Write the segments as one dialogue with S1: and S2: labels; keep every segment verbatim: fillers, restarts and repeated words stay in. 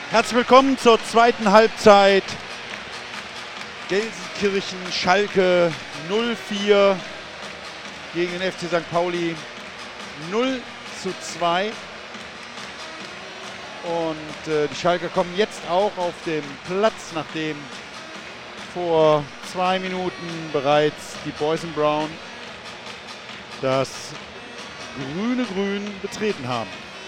S1: Herzlich willkommen zur zweiten Halbzeit. Gelsenkirchen Schalke null vier gegen den F C Sankt Pauli null zu zwei. Und äh, die Schalker kommen jetzt auch auf den Platz, nachdem vor zwei Minuten bereits die Boys in Brown das grüne Grün betreten haben.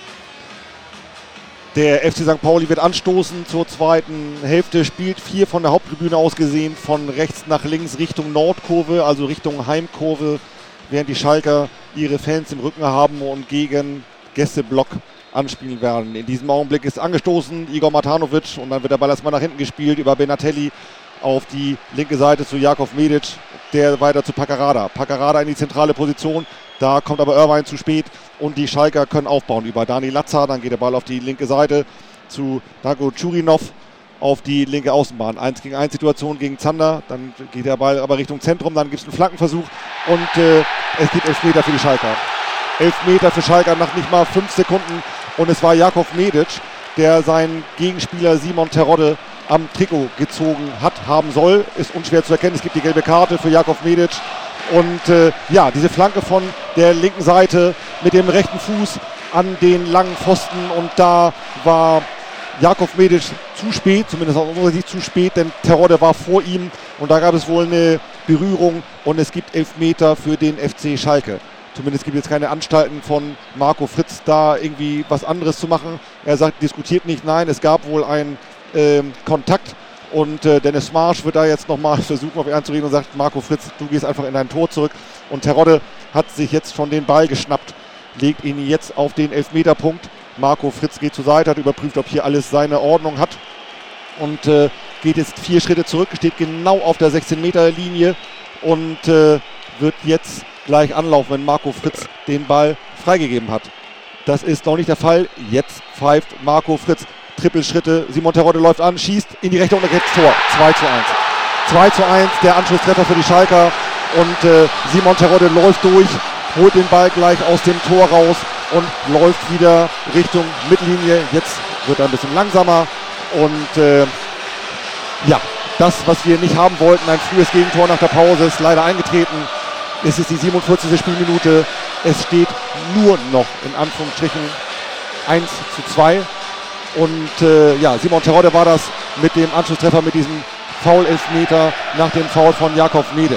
S2: Der F C Sankt Pauli wird anstoßen zur zweiten Hälfte, spielt vier von der Haupttribüne aus gesehen, von rechts nach links Richtung Nordkurve, also Richtung Heimkurve, während die Schalker ihre Fans im Rücken haben und gegen Gästeblock anspielen werden. In diesem Augenblick ist angestoßen Igor Matanovic und dann wird der Ball erstmal nach hinten gespielt über Benatelli auf die linke Seite zu Jakov Medic, der weiter zu Paccarada. Paccarada in die zentrale Position, da kommt aber Irvine zu spät und die Schalker können aufbauen über Dani Latza. Dann geht der Ball auf die linke Seite zu Darko Churinov auf die linke Außenbahn. eins gegen eins Situation gegen Zander, dann geht der Ball aber Richtung Zentrum, dann gibt es einen Flankenversuch und äh, es gibt Elfmeter für die Schalker. Elfmeter für Schalker nach nicht mal fünf Sekunden und es war Jakov Medic, der seinen Gegenspieler Simon Terodde am Trikot gezogen hat, haben soll. Ist unschwer zu erkennen, es gibt die gelbe Karte für Jakov Medic. Und äh, ja, diese Flanke von der linken Seite mit dem rechten Fuß an den langen Pfosten. Und da war Jakov Medic zu spät, zumindest aus unserer Sicht zu spät, denn Terodde war vor ihm. Und da gab es wohl eine Berührung und es gibt Elfmeter für den F C Schalke. Zumindest gibt es keine Anstalten von Marco Fritz, da irgendwie was anderes zu machen. Er sagt, diskutiert nicht, nein, es gab wohl einen ähm, Kontakt. Und äh, Dennis Marsch wird da jetzt nochmal versuchen, auf ihn anzureden und sagt, Marco Fritz, du gehst einfach in dein Tor zurück. Und Terodde hat sich jetzt schon den Ball geschnappt, legt ihn jetzt auf den Elfmeterpunkt. Marco Fritz geht zur Seite, hat überprüft, ob hier alles seine Ordnung hat. Und äh, geht jetzt vier Schritte zurück, steht genau auf der sechzehn Meter Linie und äh, wird jetzt gleich anlaufen, wenn Marco Fritz den Ball freigegeben hat. Das ist noch nicht der Fall. Jetzt pfeift Marco Fritz. Trippelschritte, Simon Terodde läuft an, schießt in die rechte Unterkette, Tor, zwei zu eins. zwei zu eins, der Anschlusstreffer für die Schalker und äh, Simon Terodde läuft durch, holt den Ball gleich aus dem Tor raus und läuft wieder Richtung Mittellinie. Jetzt wird er ein bisschen langsamer und äh, ja, das, was wir nicht haben wollten, ein frühes Gegentor nach der Pause, ist leider eingetreten. Es ist die siebenundvierzigste Spielminute, es steht nur noch in Anführungsstrichen eins zu zwei. Und äh, ja, Simon Terodde war das mit dem Anschlusstreffer, mit diesem Foul-Elfmeter nach dem Foul von Jakov Medic.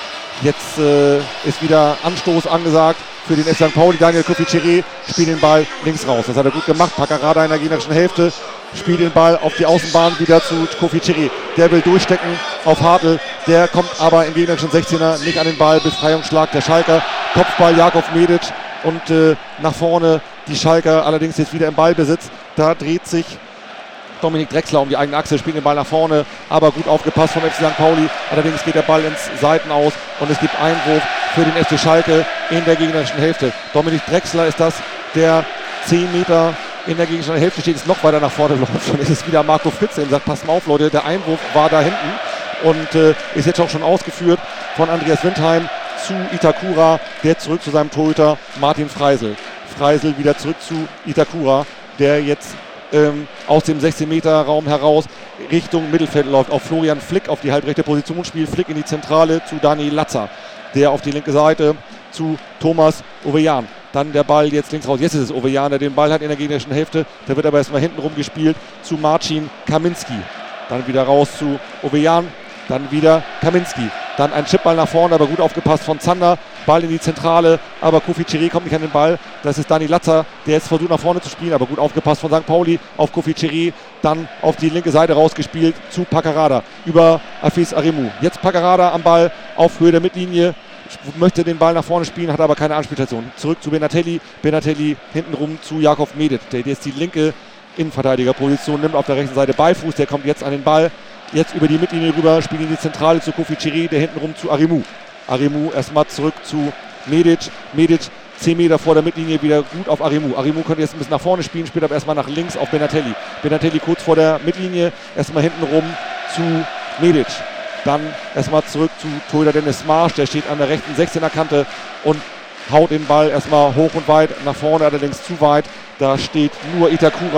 S2: Jetzt äh, ist wieder Anstoß angesagt für den F C Sankt Pauli. Daniel Kofi-Chiré spielt den Ball links raus. Das hat er gut gemacht. Paccarada in der gegnerischen Hälfte spielt den Ball auf die Außenbahn wieder zu Kofi-Chiré. Der will durchstecken auf Hartl. Der kommt aber im gegnerischen sechzehner nicht an den Ball. Befreiungsschlag der Schalker. Kopfball Jakov Medic und äh, nach vorne die Schalker allerdings jetzt wieder im Ballbesitz. Da dreht sich Dominik Drexler um die eigene Achse, spielt den Ball nach vorne, aber gut aufgepasst vom F C Sankt Pauli. Allerdings geht der Ball ins Seitenaus und es gibt Einwurf für den F C Schalke in der gegnerischen Hälfte. Dominik Drexler ist das, der zehn Meter in der gegnerischen Hälfte steht, ist noch weiter nach vorne läuft. Und es ist wieder Marco Fritz, der sagt, passt mal auf Leute, der Einwurf war da hinten und äh, ist jetzt auch schon ausgeführt von Andreas Windheim zu Itakura, der zurück zu seinem Torhüter Martin Freisel. Freisel wieder zurück zu Itakura, der jetzt ähm, aus dem sechzehn Meter Raum heraus Richtung Mittelfeld läuft, auf Florian Flick auf die halbrechte Position spielt, Flick in die Zentrale zu Dani Latza, der auf die linke Seite zu Thomas Ovejan. Dann der Ball jetzt links raus, jetzt ist es Ovejan, der den Ball hat in der gegnerischen Hälfte, der wird aber erstmal hinten rum gespielt zu Marcin Kaminski. Dann wieder raus zu Ovejan, dann wieder Kaminski. Dann ein Chipball nach vorne, aber gut aufgepasst von Zander. Ball in die Zentrale, aber Kofi-Chiré kommt nicht an den Ball. Das ist Dani Latza, der jetzt versucht nach vorne zu spielen, aber gut aufgepasst von Sankt Pauli auf Kofi-Chiré. Dann auf die linke Seite rausgespielt zu Paccarada über Afis Aremu. Jetzt Paccarada am Ball auf Höhe der Mittellinie. Möchte den Ball nach vorne spielen, hat aber keine Anspielstation. Zurück zu Benatelli. Benatelli hintenrum zu Jakov Medic, der jetzt die linke Innenverteidigerposition nimmt auf der rechten Seite Beifuß. Der kommt jetzt an den Ball. Jetzt über die Mittellinie rüber, spielt in die Zentrale zu Kofi-Chiré, der hintenrum zu Aremu. Aremu erstmal zurück zu Medic. Medic zehn Meter vor der Mittellinie wieder gut auf Aremu. Aremu könnte jetzt ein bisschen nach vorne spielen, spielt aber erstmal nach links auf Benatelli. Benatelli kurz vor der Mittellinie, erstmal hintenrum zu Medic. Dann erstmal zurück zu Torhüter Dennis Marsch, der steht an der rechten sechzehner Kante und haut den Ball erstmal hoch und weit nach vorne, allerdings zu weit. Da steht nur Itakura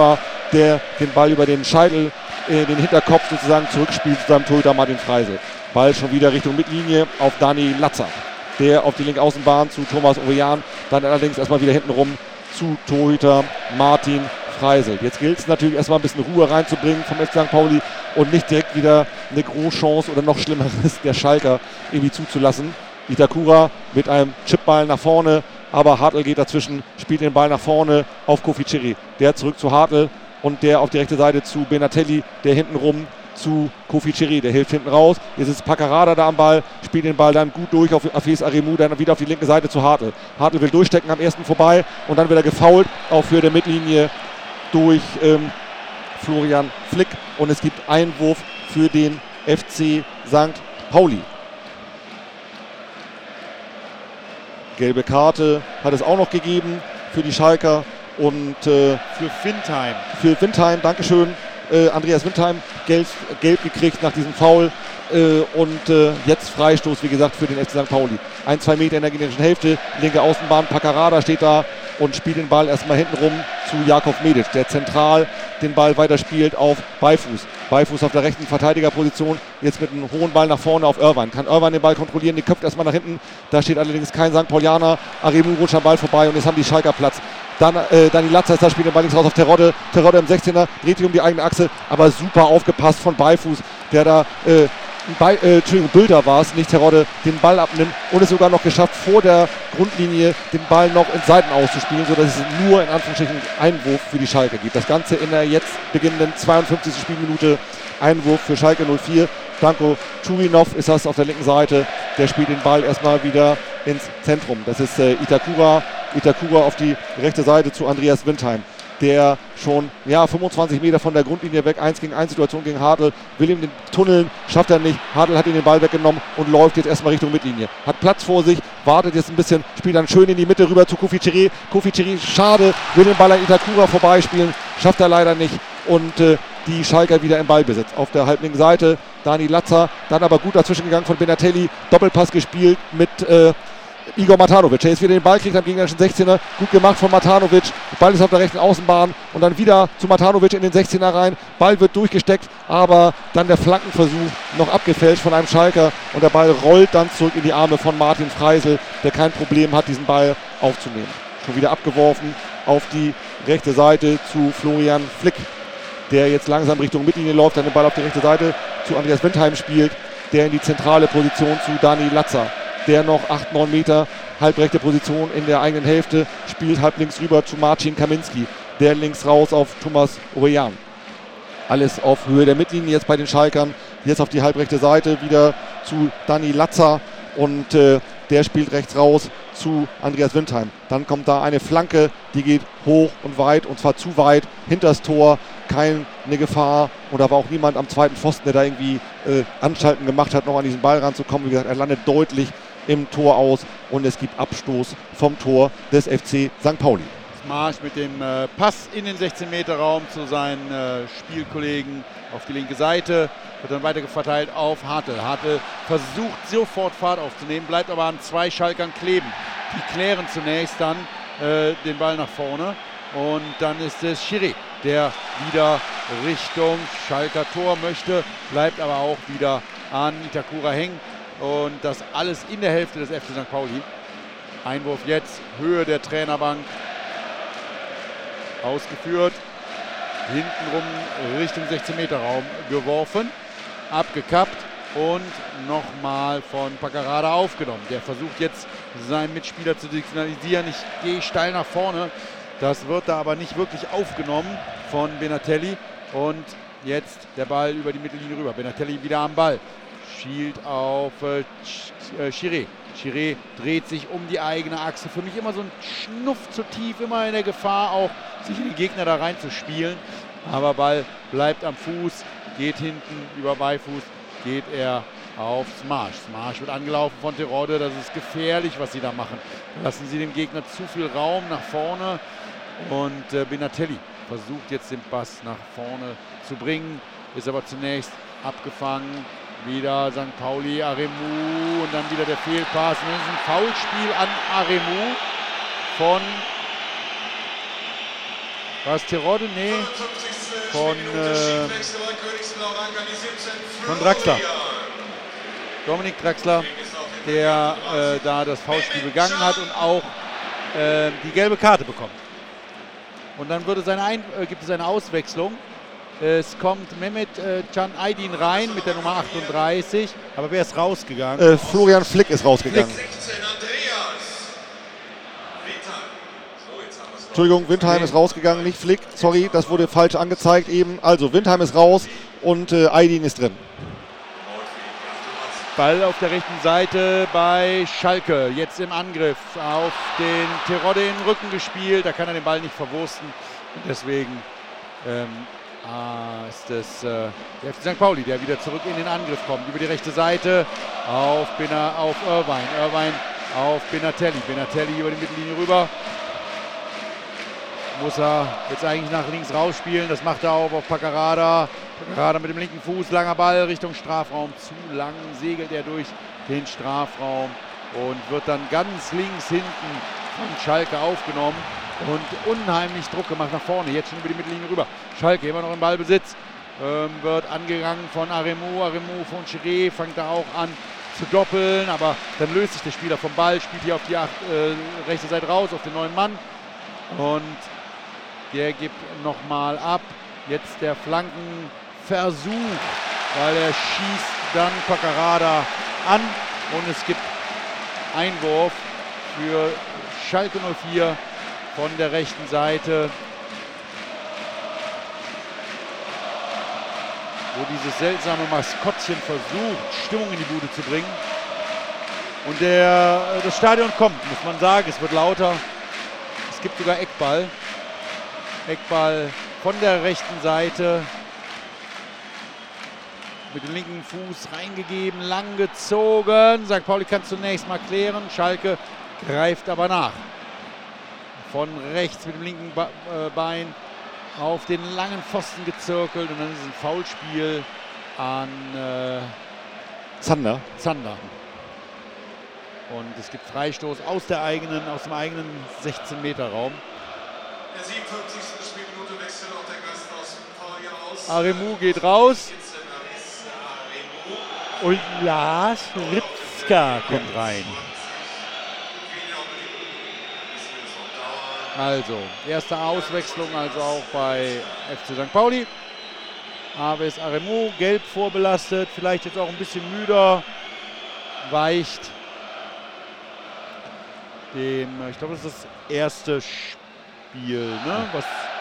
S2: der den Ball über den Scheitel, äh, den Hinterkopf sozusagen zurückspielt zu seinem Torhüter Martin Freisel. Ball schon wieder Richtung Mittellinie auf Dani Latza, der auf die linke Außenbahn zu Thomas Ovejan, dann allerdings erstmal wieder hinten rum zu Torhüter Martin Freisel. Jetzt gilt es natürlich erstmal ein bisschen Ruhe reinzubringen vom F C Sankt Pauli und nicht direkt wieder eine Großchance oder noch Schlimmeres der Schalker irgendwie zuzulassen. Itakura mit einem Chipball nach vorne, aber Hartl geht dazwischen, spielt den Ball nach vorne auf Kofi Chiri. Der zurück zu Hartl und der auf die rechte Seite zu Benatelli, der hinten rum zu Kofi Chiri, der hilft hinten raus. Jetzt ist Paccarada da am Ball, spielt den Ball dann gut durch auf Afes Aremu, dann wieder auf die linke Seite zu Hartl. Hartl will durchstecken, am ersten vorbei und dann wird er gefoult auf Höhe der Mittellinie durch ähm, Florian Flick und es gibt Einwurf für den F C Sankt Pauli. Gelbe Karte hat es auch noch gegeben für die Schalker und äh,
S1: für Windheim.
S2: Für Windheim, Dankeschön. Äh, Andreas Windheim gelb, gelb gekriegt nach diesem Foul äh, und äh, jetzt Freistoß, wie gesagt, für den F C Sankt Pauli. Ein, zwei Meter in der gegnerischen Hälfte, linke Außenbahn, Paccarada steht da und spielt den Ball erstmal hinten rum zu Jakov Medic, der zentral den Ball weiterspielt auf Beifuß. Beifuß auf der rechten Verteidigerposition, jetzt mit einem hohen Ball nach vorne auf Irwan. Kann Irwan den Ball kontrollieren, den köpft erstmal nach hinten. Da steht allerdings kein Sankt Paulianer. Aremu rutscht am Ball vorbei und jetzt haben die Schalker Platz. Dann äh, Dani Latza spielt den Ball links raus auf Terodde. Terodde im sechzehner, dreht sich um die eigene Achse, aber super aufgepasst von Beifuß, der da äh, Bei, äh, Entschuldigung, Bilder war es, nicht Terodde, den Ball abnimmt und es sogar noch geschafft, vor der Grundlinie den Ball noch in Seiten auszuspielen, sodass es nur in Anführungsstrichen Einwurf für die Schalke gibt. Das Ganze in der jetzt beginnenden zweiundfünfzigsten Spielminute. Einwurf für Schalke null vier. Danko Churinov ist das auf der linken Seite. Der spielt den Ball erstmal wieder ins Zentrum. Das ist äh, Itakura. Itakura auf die rechte Seite zu Andreas Windheim, der schon ja, fünfundzwanzig Meter von der Grundlinie weg, eins gegen eins Situation gegen Hartl, will ihm den Tunneln, schafft er nicht. Hartl hat ihm den Ball weggenommen und läuft jetzt erstmal Richtung Mittellinie. Hat Platz vor sich, wartet jetzt ein bisschen, spielt dann schön in die Mitte rüber zu Kofi Chiri. Kofi Chiri, schade, will den Ball an Itakura vorbeispielen, schafft er leider nicht und äh, die Schalker wieder im Ballbesitz. Auf der halblinken Seite Dani Latza, dann aber gut dazwischen gegangen von Benatelli, Doppelpass gespielt mit äh, Igor Matanovic, der jetzt wieder den Ball kriegt am gegnerischen sechzehner. Gut gemacht von Matanovic. Ball ist auf der rechten Außenbahn und dann wieder zu Matanovic in den sechzehner rein. Ball wird durchgesteckt, aber dann der Flankenversuch noch abgefälscht von einem Schalker und der Ball rollt dann zurück in die Arme von Martin Freisel, der kein Problem hat, diesen Ball aufzunehmen. Schon wieder abgeworfen auf die rechte Seite zu Florian Flick, der jetzt langsam Richtung Mittellinie läuft, dann den Ball auf die rechte Seite zu Andreas Windheim spielt, der in die zentrale Position zu Dani Latza, der noch acht, neun Meter, halbrechte Position in der eigenen Hälfte, spielt halb links rüber zu Marcin Kaminski, der links raus auf Thomas Ovejan. Alles auf Höhe der Mittellinie jetzt bei den Schalkern, jetzt auf die halbrechte Seite wieder zu Dani Latza und äh, der spielt rechts raus zu Andreas Windheim. Dann kommt da eine Flanke, die geht hoch und weit und zwar zu weit hinters Tor, keine Gefahr und da war auch niemand am zweiten Pfosten, der da irgendwie äh, Anstalten gemacht hat, noch an diesen Ball ranzukommen. Wie gesagt, er landet deutlich im Tor aus und es gibt Abstoß vom Tor des F C Sankt Pauli.
S1: Marsch mit dem äh, Pass in den sechzehn Meter Raum zu seinen äh, Spielkollegen auf die linke Seite, wird dann weiter verteilt auf Hartl. Hartl versucht sofort Fahrt aufzunehmen, bleibt aber an zwei Schalkern kleben. Die klären zunächst dann äh, den Ball nach vorne und dann ist es Chiri, der wieder Richtung Schalker Tor möchte, bleibt aber auch wieder an Itakura hängen. Und das alles in der Hälfte des F C Sankt Pauli. Einwurf jetzt, Höhe der Trainerbank. Ausgeführt. Hintenrum Richtung sechzehn Meter Raum geworfen. Abgekappt und nochmal von Paccarada aufgenommen. Der versucht jetzt seinen Mitspieler zu signalisieren. Ich gehe steil nach vorne. Das wird da aber nicht wirklich aufgenommen von Benatelli. Und jetzt der Ball über die Mittellinie rüber. Benatelli wieder am Ball. Schielt auf äh, Chiri. Chiri dreht sich um die eigene Achse. Für mich immer so ein Schnuff zu tief, immer in der Gefahr auch, sich in den Gegner da reinzuspielen. Aber Ball bleibt am Fuß, geht hinten über Beifuß, geht er auf Smash. Smash wird angelaufen von Terodde. Das ist gefährlich, was sie da machen. Lassen sie dem Gegner zu viel Raum nach vorne. Und äh, Benatelli versucht jetzt den Pass nach vorne zu bringen, ist aber zunächst abgefangen. Wieder Sankt Pauli, Aremu und dann wieder der Fehlpass. Und das ist ein Foulspiel an Aremu von War es Terodde? Nee. Von, äh, von Draxler. Dominik Draxler, der äh, da das Foulspiel begangen hat und auch äh, die gelbe Karte bekommt. Und dann würde seine Ein äh, gibt es eine Auswechslung. Es kommt Mehmet äh, Can Aydin rein mit der Nummer achtunddreißig. Aber wer ist rausgegangen?
S2: Äh, Florian Flick ist rausgegangen. Flick. Entschuldigung, Windheim nee. ist rausgegangen, nicht Flick. Sorry, das wurde falsch angezeigt eben. Also Windheim ist raus und äh, Aydin ist drin.
S1: Ball auf der rechten Seite bei Schalke. Jetzt im Angriff auf den Terodde in den Rücken gespielt. Da kann er den Ball nicht verwursten. Und deswegen ähm, ah, ist es äh, der F C Sankt Pauli, der wieder zurück in den Angriff kommt. Über die rechte Seite auf, Bina, auf Irvine. Irvine auf Benatelli. Benatelli über die Mittellinie rüber. Muss er jetzt eigentlich nach links rausspielen. Das macht er auch auf Paccarada. Paccarada mit dem linken Fuß. Langer Ball Richtung Strafraum. Zu lang segelt er durch den Strafraum und wird dann ganz links hinten von Schalke aufgenommen und unheimlich Druck gemacht nach vorne. Jetzt schon über die Mittellinie rüber. Schalke immer noch im Ballbesitz. Ähm, wird angegangen von Aremu. Aremu von Chiré fängt da auch an zu doppeln. Aber dann löst sich der Spieler vom Ball. Spielt hier auf die acht, äh, rechte Seite raus auf den neuen Mann. Und der gibt nochmal ab. Jetzt der Flankenversuch, weil er schießt dann Paccarada an. Und es gibt Einwurf für Schalke null vier von der rechten Seite. Wo dieses seltsame Maskottchen versucht, Stimmung in die Bude zu bringen. Und der, das Stadion kommt, muss man sagen. Es wird lauter. Es gibt sogar Eckball. Eckball von der rechten Seite. Mit dem linken Fuß reingegeben, lang gezogen. Sankt Pauli kann zunächst mal klären. Schalke greift aber nach. Von rechts mit dem linken Bein auf den langen Pfosten gezirkelt. Und dann ist es ein Foulspiel an äh,
S2: Zander.
S1: Zander. Und es gibt Freistoß aus, der eigenen, aus dem eigenen sechzehn Meter Raum.
S3: Der siebenundfünfzigste Spielminute wechselt auch der Gast aus Pauli aus.
S1: Aremu geht raus. Und Lars Ritzka kommt rein. Also, erste Auswechslung, also auch bei F C Sankt Pauli. Aves Aremu, gelb vorbelastet, vielleicht jetzt auch ein bisschen müder, weicht dem, ich glaube, das ist das erste Spiel, ne? Was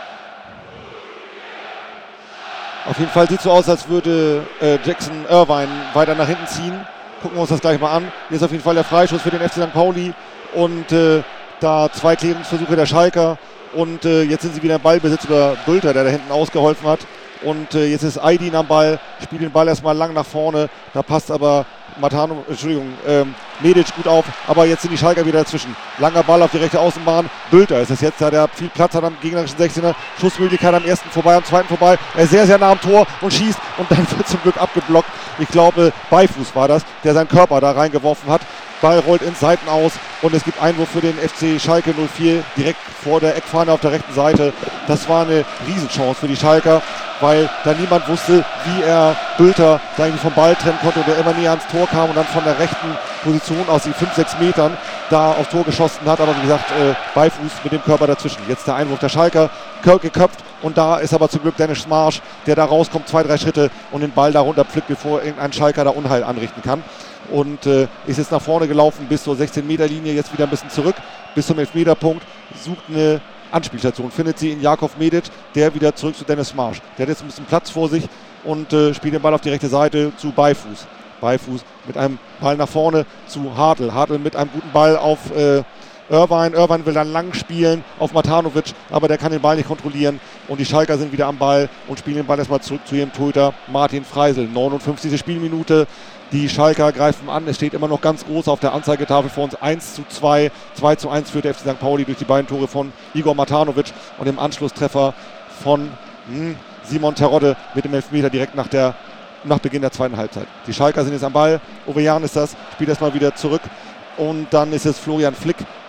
S2: Auf jeden Fall sieht es so aus, als würde äh, Jackson Irvine weiter nach hinten ziehen. Gucken wir uns das gleich mal an. Hier ist auf jeden Fall der Freischuss für den F C Sankt Pauli. Und äh, da zwei Klärungsversuche der Schalker. Und äh, jetzt sind sie wieder im Ballbesitz über Bülter, der da hinten ausgeholfen hat. Und äh, jetzt ist Aydin am Ball, spielt den Ball erstmal lang nach vorne. Da passt aber Matano, Entschuldigung, ähm, Medic gut auf. Aber jetzt sind die Schalker wieder dazwischen. Langer Ball auf die rechte Außenbahn. Bülter ist es jetzt, da der viel Platz hat am gegnerischen sechzehner. Schussmöglichkeit am ersten vorbei, am zweiten vorbei. Er ist sehr, sehr nah am Tor und schießt. Und dann wird zum Glück abgeblockt. Ich glaube, Beifuß war das, der seinen Körper da reingeworfen hat. Ball rollt ins Seiten aus und es gibt Einwurf für den F C Schalke null vier direkt vor der Eckfahne auf der rechten Seite. Das war eine Riesenchance für die Schalker, weil da niemand wusste, wie er Bülter da irgendwie vom Ball trennen konnte und der immer näher ans Tor kam und dann von der rechten Position aus die fünf, sechs Metern da aufs Tor geschossen hat. Aber wie gesagt, äh, Beifuß mit dem Körper dazwischen. Jetzt der Einwurf der Schalker, Kirk geköpft und da ist aber zum Glück Dennis Marsch, der da rauskommt, zwei, drei Schritte und den Ball da runterpflückt, bevor irgendein Schalker da Unheil anrichten kann. Und äh, ist jetzt nach vorne gelaufen bis zur sechzehn Meter Linie, jetzt wieder ein bisschen zurück, bis zum Elfmeterpunkt, sucht eine Anspielstation, findet sie in Jakov Medic, der wieder zurück zu Dennis Marsch. Der hat jetzt ein bisschen Platz vor sich und äh, spielt den Ball auf die rechte Seite zu Beifuß. Beifuß mit einem Ball nach vorne zu Hartl. Hartl mit einem guten Ball auf äh, Irvine. Irvine will dann lang spielen auf Matanovic, aber der kann den Ball nicht kontrollieren. Und die Schalker sind wieder am Ball und spielen den Ball erstmal zurück zu ihrem Torhüter Martin Freisel. neunundfünfzigste Spielminute. Die Schalker greifen an. Es steht immer noch ganz groß auf der Anzeigetafel vor uns eins zu zwei. zwei zu eins führt der F C Sankt Pauli durch die beiden Tore von Igor Matanovic und dem Anschlusstreffer von hm, Simon Terodde mit dem Elfmeter direkt nach, der, nach Beginn der zweiten Halbzeit. Die Schalker sind jetzt am Ball. Ovejan ist das, spielt erstmal wieder zurück. Und dann ist es Florian Flick,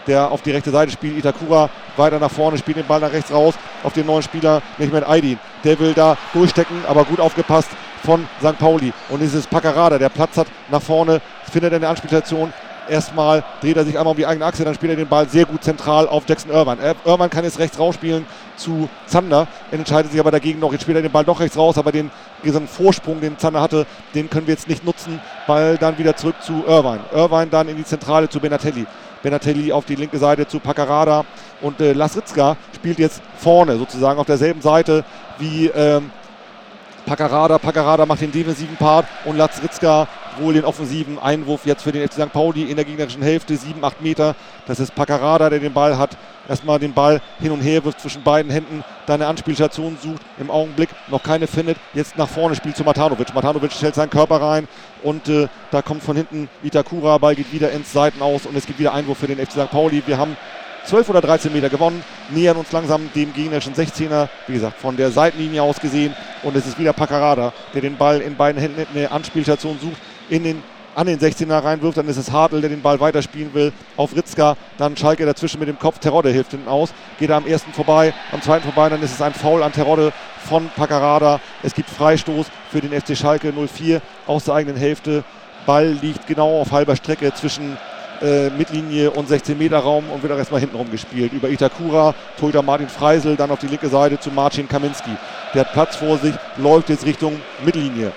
S2: der auf die rechte Seite spielt. Itakura weiter nach vorne, spielt den Ball nach rechts raus auf den neuen Spieler Mehmet Aydin. Der will da durchstecken, aber gut aufgepasst von Sankt Pauli. Und es ist Paccarada, der Platz hat nach vorne, findet eine Anspielstation. Erstmal dreht er sich einmal um die eigene Achse, dann spielt er den Ball sehr gut zentral auf Jackson Irvine. Irvine kann jetzt rechts rausspielen zu Zander, er entscheidet sich aber dagegen noch. Jetzt spielt er den Ball doch rechts raus, aber den, diesen Vorsprung, den Zander hatte, den können wir jetzt nicht nutzen. Ball dann wieder zurück zu Irvine. Irvine dann in die Zentrale zu Benatelli. Benatelli auf die linke Seite zu Paccarada und äh, Lasritzka spielt jetzt vorne sozusagen auf derselben Seite wie ähm, Paccarada. Paccarada macht den defensiven Part und Lasritzka wohl den offensiven Einwurf jetzt für den F C Sankt Pauli in der gegnerischen Hälfte, sieben, acht Meter. Das ist Paccarada, der den Ball hat. Erstmal den Ball hin und her wirft zwischen beiden Händen, da eine Anspielstation sucht, im Augenblick noch keine findet. Jetzt nach vorne spielt zu Matanovic. Matanovic stellt seinen Körper rein und äh, da kommt von hinten Itakura, Ball geht wieder ins Seitenaus und es gibt wieder Einwurf für den F C Sankt Pauli. Wir haben zwölf oder dreizehn Meter gewonnen, nähern uns langsam dem gegnerischen sechzehner, wie gesagt, von der Seitenlinie aus gesehen. Und es ist wieder Paccarada, der den Ball in beiden Händen eine Anspielstation sucht, in den, an den sechzehner reinwirft. Dann ist es Hartl, der den Ball weiterspielen will, auf Ritzka. Dann Schalke dazwischen mit dem Kopf, Terodde hilft hinten aus, geht er am ersten vorbei, am zweiten vorbei, dann ist es ein Foul an Terodde von Paccarada. Es gibt Freistoß für den F C Schalke null vier aus der eigenen Hälfte. Ball liegt genau auf halber Strecke zwischen Äh, Mittellinie und sechzehn Meter Raum und wird auch erstmal hinten rum gespielt. Über Itakura, Torhüter Martin Freisel, dann auf die linke Seite zu Marcin Kaminski. Der hat Platz vor sich, läuft jetzt Richtung Mittellinie.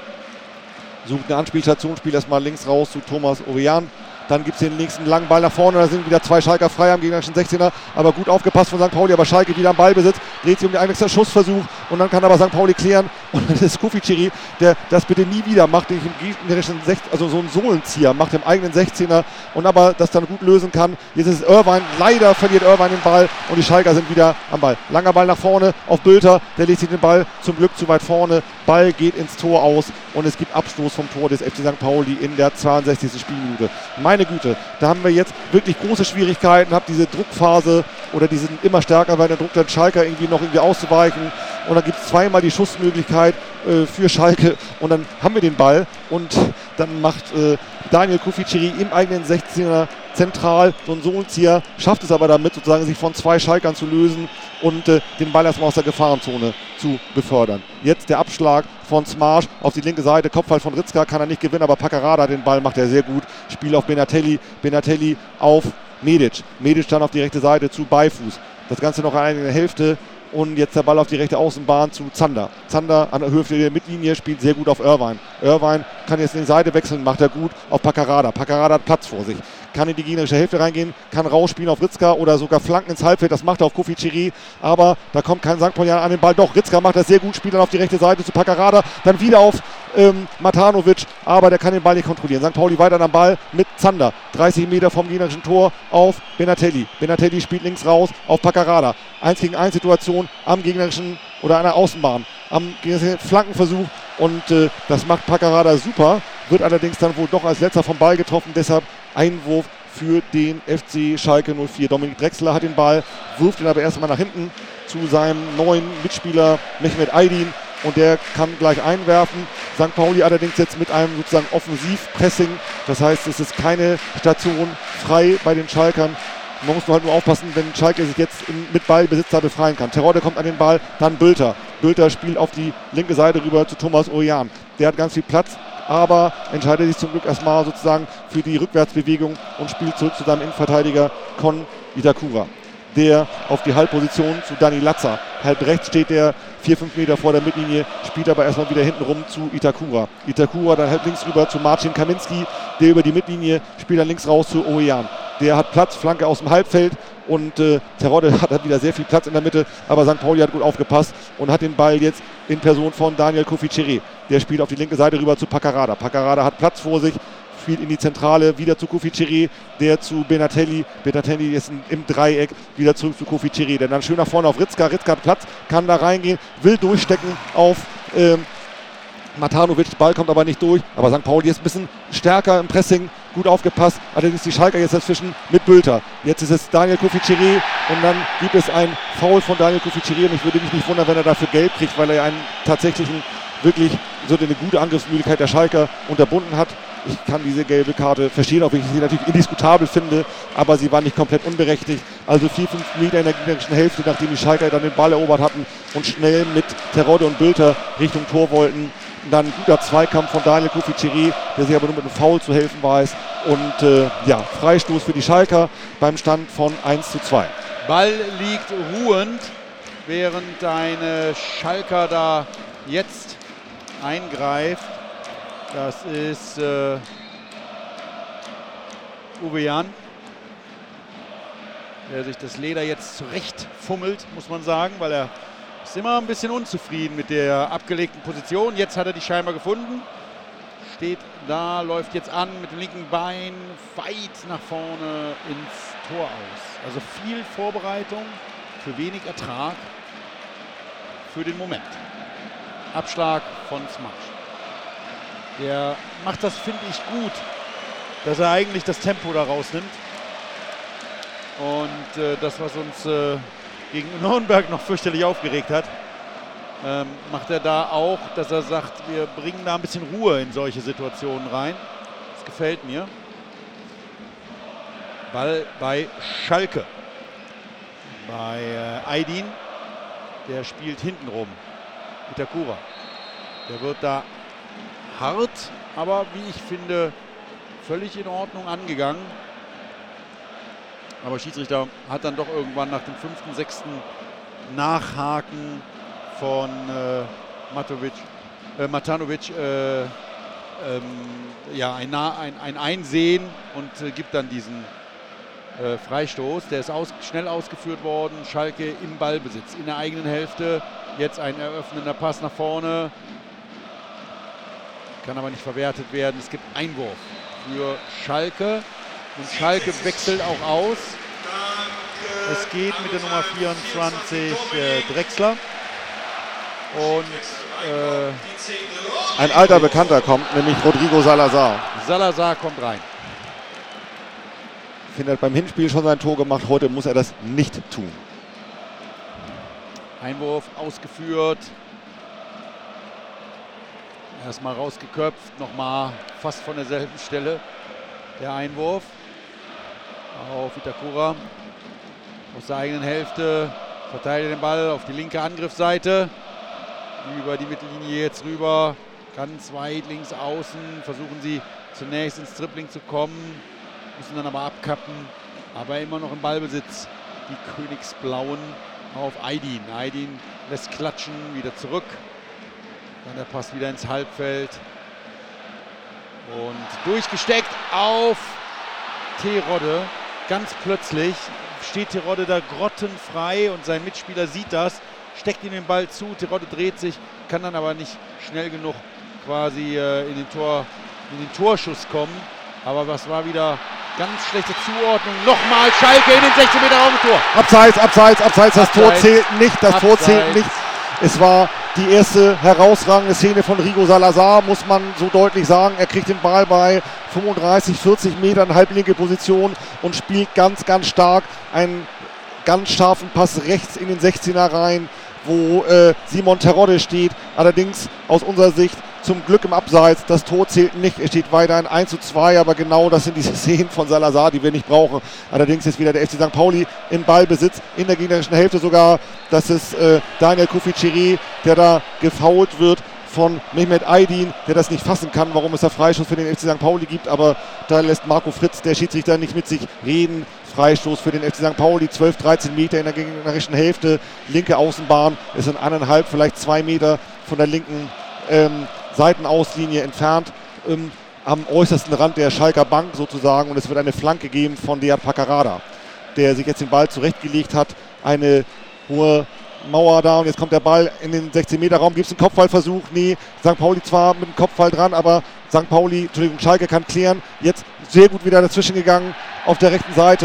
S2: Sucht eine Anspielstation, spielt erstmal links raus zu Thomas Orian. Dann gibt es den nächsten langen Ball nach vorne, da sind wieder zwei Schalker frei am gegnerischen sechzehner, aber gut aufgepasst von Sankt Pauli, aber Schalke wieder am Ballbesitz, dreht sich um den eigenen Schussversuch und dann kann aber Sankt Pauli klären und dann ist Kuficiri, der das bitte nie wieder macht, den im gegnerischen sechzehner, also so einen Sohlenzieher macht im eigenen sechzehner und aber das dann gut lösen kann. Jetzt ist es Irvine, leider verliert Irvine den Ball und die Schalker sind wieder am Ball. Langer Ball nach vorne auf Bülter, der legt sich den Ball zum Glück zu weit vorne, Ball geht ins Tor aus und es gibt Abstoß vom Tor des F C Sankt Pauli in der zweiundsechzigsten Spielminute. Meine Güte, da haben wir jetzt wirklich große Schwierigkeiten, habe diese Druckphase oder diesen immer stärker werdenden Druck der Schalker irgendwie noch irgendwie auszuweichen und dann gibt es zweimal die Schussmöglichkeit äh, für Schalke und dann haben wir den Ball und dann macht äh, Daniel Kuficiri im eigenen sechzehner zentral so einen Sohlenzieher, schafft es aber damit sozusagen sich von zwei Schalkern zu lösen und äh, den Ball erstmal aus der Gefahrenzone zu befördern. Jetzt der Abschlag von Smarsch auf die linke Seite, Kopfball von Ritzka kann er nicht gewinnen, aber Paccarada den Ball macht er sehr gut. Spiel auf Benatelli, Benatelli auf Medic. Medic dann auf die rechte Seite zu Beifuß. Das Ganze noch an der Hälfte und jetzt der Ball auf die rechte Außenbahn zu Zander. Zander an der Höhe der Mittellinie spielt sehr gut auf Irvine. Irvine kann jetzt in die Seite wechseln, macht er gut auf Paccarada. Paccarada hat Platz vor sich. Kann in die gegnerische Hälfte reingehen, kann rausspielen auf Ritzka oder sogar flanken ins Halbfeld. Das macht er auf Kuficiri, aber da kommt kein Sankt Paulianer an den Ball. Doch, Ritzka macht das sehr gut, spielt dann auf die rechte Seite zu Paccarada, dann wieder auf ähm, Matanovic, aber der kann den Ball nicht kontrollieren. Sankt Pauli weiter am Ball mit Zander. dreißig Meter vom gegnerischen Tor auf Benatelli. Benatelli spielt links raus auf Paccarada. eins gegen eins Situation am gegnerischen oder an der Außenbahn. Am Flankenversuch und äh, das macht Paccarada super, wird allerdings dann wohl doch als letzter vom Ball getroffen, deshalb Einwurf für den F C Schalke null vier. Dominik Drexler hat den Ball, wirft ihn aber erstmal nach hinten zu seinem neuen Mitspieler Mehmet Aydin und der kann gleich einwerfen. Sankt Pauli allerdings jetzt mit einem sozusagen Offensivpressing, das heißt es ist keine Station frei bei den Schalkern. Man muss nur halt nur aufpassen, wenn Schalke sich jetzt in, mit Ballbesitz da befreien kann. Terodde kommt an den Ball, dann Bülter. Bülter spielt auf die linke Seite rüber zu Thomas Orian. Der hat ganz viel Platz, aber entscheidet sich zum Glück erstmal sozusagen für die Rückwärtsbewegung und spielt zurück zu seinem Innenverteidiger Kon Itakura. Der auf die Halbposition zu Dani Latza. Halb rechts steht der, vier, fünf Meter vor der Mittellinie, spielt aber erstmal wieder hinten rum zu Itakura. Itakura dann halb links rüber zu Marcin Kaminski, der über die Mittellinie spielt dann links raus zu Orian. Der hat Platz, Flanke aus dem Halbfeld und äh, Terodde hat, hat wieder sehr viel Platz in der Mitte, aber Sankt Pauli hat gut aufgepasst und hat den Ball jetzt in Person von Daniel Kuficiri. Der spielt auf die linke Seite rüber zu Paccarada. Paccarada hat Platz vor sich, spielt in die Zentrale, wieder zu Kuficiri, der zu Benatelli. Benatelli ist im Dreieck, wieder zurück zu Kuficiri. Der dann schön nach vorne auf Ritzka. Ritzka hat Platz, kann da reingehen, will durchstecken auf ähm, Matanovic. Ball kommt aber nicht durch, aber Sankt Pauli ist ein bisschen stärker im Pressing, gut aufgepasst. Allerdings die Schalker jetzt dazwischen mit Bülter. Jetzt ist es Daniel Kuficiri und dann gibt es ein Foul von Daniel Kuficiri und ich würde mich nicht wundern, wenn er dafür gelb kriegt, weil er einen tatsächlichen, wirklich so eine gute Angriffsmöglichkeit der Schalker unterbunden hat. Ich kann diese gelbe Karte verstehen, auch wenn ich sie natürlich indiskutabel finde, aber sie war nicht komplett unberechtigt. Also vier, fünf Meter in der gegnerischen Hälfte, nachdem die Schalker dann den Ball erobert hatten und schnell mit Terodde und Bülter Richtung Tor wollten. Dann ein guter Zweikampf von Daniel Kofi-Chiré, der sich aber nur mit einem Foul zu helfen weiß. Und äh, ja, Freistoß für die Schalker beim Stand von eins zu zwei.
S1: Ball liegt ruhend, während deine Schalker da jetzt eingreift. Das ist äh, Uwe Jan, der sich das Leder jetzt zurecht fummelt, muss man sagen, weil er ist immer ein bisschen unzufrieden mit der abgelegten Position. Jetzt hat er die scheinbar gefunden, steht da, läuft jetzt an mit dem linken Bein weit nach vorne ins Tor aus. Also viel Vorbereitung für wenig Ertrag für den Moment. Abschlag von Smash. Der macht das, finde ich, gut, dass er eigentlich das Tempo da rausnimmt. Und äh, das, was uns äh, gegen Nürnberg noch fürchterlich aufgeregt hat, ähm, macht er da auch, dass er sagt, wir bringen da ein bisschen Ruhe in solche Situationen rein. Das gefällt mir. Ball bei Schalke. Bei äh, Aydin. Der spielt hintenrum. Itakura. Der wird da hart, aber wie ich finde, völlig in Ordnung angegangen. Aber Schiedsrichter hat dann doch irgendwann nach dem fünften, sechsten Nachhaken von äh, Matovic, äh, Matanovic äh, ähm, ja, ein, ein, ein Einsehen und äh, gibt dann diesen äh, Freistoß. Der ist aus, schnell ausgeführt worden. Schalke im Ballbesitz, in der eigenen Hälfte. Jetzt ein eröffnender Pass nach vorne. Kann aber nicht verwertet werden. Es gibt Einwurf für Schalke. Und Schalke wechselt auch aus. Es geht mit der Nummer vierundzwanzig äh, Drexler. Und äh,
S2: ein alter Bekannter kommt, nämlich Rodrigo Salazar.
S1: Salazar kommt rein.
S2: Ich finde, er hat beim Hinspiel schon sein Tor gemacht. Heute muss er das nicht tun.
S1: Einwurf ausgeführt. Erstmal rausgeköpft, nochmal fast von derselben Stelle. Der Einwurf auf Itakura. Aus der eigenen Hälfte verteidigt den Ball auf die linke Angriffsseite. Über die Mittellinie jetzt rüber. Ganz weit links außen. Versuchen sie zunächst ins Dribbling zu kommen. Müssen dann aber abkappen. Aber immer noch im Ballbesitz. Die Königsblauen auf Aydin. Aydin lässt klatschen, wieder zurück. Dann der Pass wieder ins Halbfeld. Und durchgesteckt auf Terodde. Ganz plötzlich steht Terodde da grottenfrei und sein Mitspieler sieht das, steckt ihm den Ball zu. Terodde dreht sich, kann dann aber nicht schnell genug quasi äh, in, den Tor, in den Torschuss kommen. Aber was war wieder ganz schlechte Zuordnung. Nochmal Schalke in den sechzehn Meter Raum Tor.
S2: Abseits, abseits, abseits. Das
S1: Abseits.
S2: Tor zählt nicht. Das
S1: Abseits.
S2: Tor zählt nicht. Es war die erste herausragende Szene von Rigo Salazar, muss man so deutlich sagen. Er kriegt den Ball bei fünfunddreißig, vierzig Metern, halblinke Position und spielt ganz, ganz stark einen ganz scharfen Pass rechts in den sechzehner rein, wo äh, Simon Terodde steht. Allerdings aus unserer Sicht zum Glück im Abseits. Das Tor zählt nicht. Es steht weiterhin eins zu zwei, aber genau das sind diese Szenen von Salazar, die wir nicht brauchen. Allerdings ist wieder der F C Sankt Pauli im Ballbesitz, in der gegnerischen Hälfte sogar. Das ist äh, Daniel Kofi-Chiré, der da gefoult wird von Mehmet Aydin, der das nicht fassen kann, warum es da Freistoß für den F C Sankt Pauli gibt. Aber da lässt Marco Fritz, der Schiedsrichter, nicht mit sich reden. Freistoß für den F C Sankt Pauli, zwölf, dreizehn Meter in der gegnerischen Hälfte. Linke Außenbahn, ist in eineinhalb, vielleicht zwei Meter von der linken ähm, Seitenauslinie entfernt, ähm, am äußersten Rand der Schalker Bank sozusagen. Und es wird eine Flanke geben von Deat Pacarada, der sich jetzt den Ball zurechtgelegt hat. Eine hohe Mauer da und jetzt kommt der Ball in den sechzehn Meter Raum. Gibt es einen Kopfballversuch? Nee, Sankt Pauli zwar mit dem Kopfball dran, aber Sankt Pauli, Entschuldigung, Schalke kann klären. Jetzt sehr gut wieder dazwischen gegangen auf der rechten Seite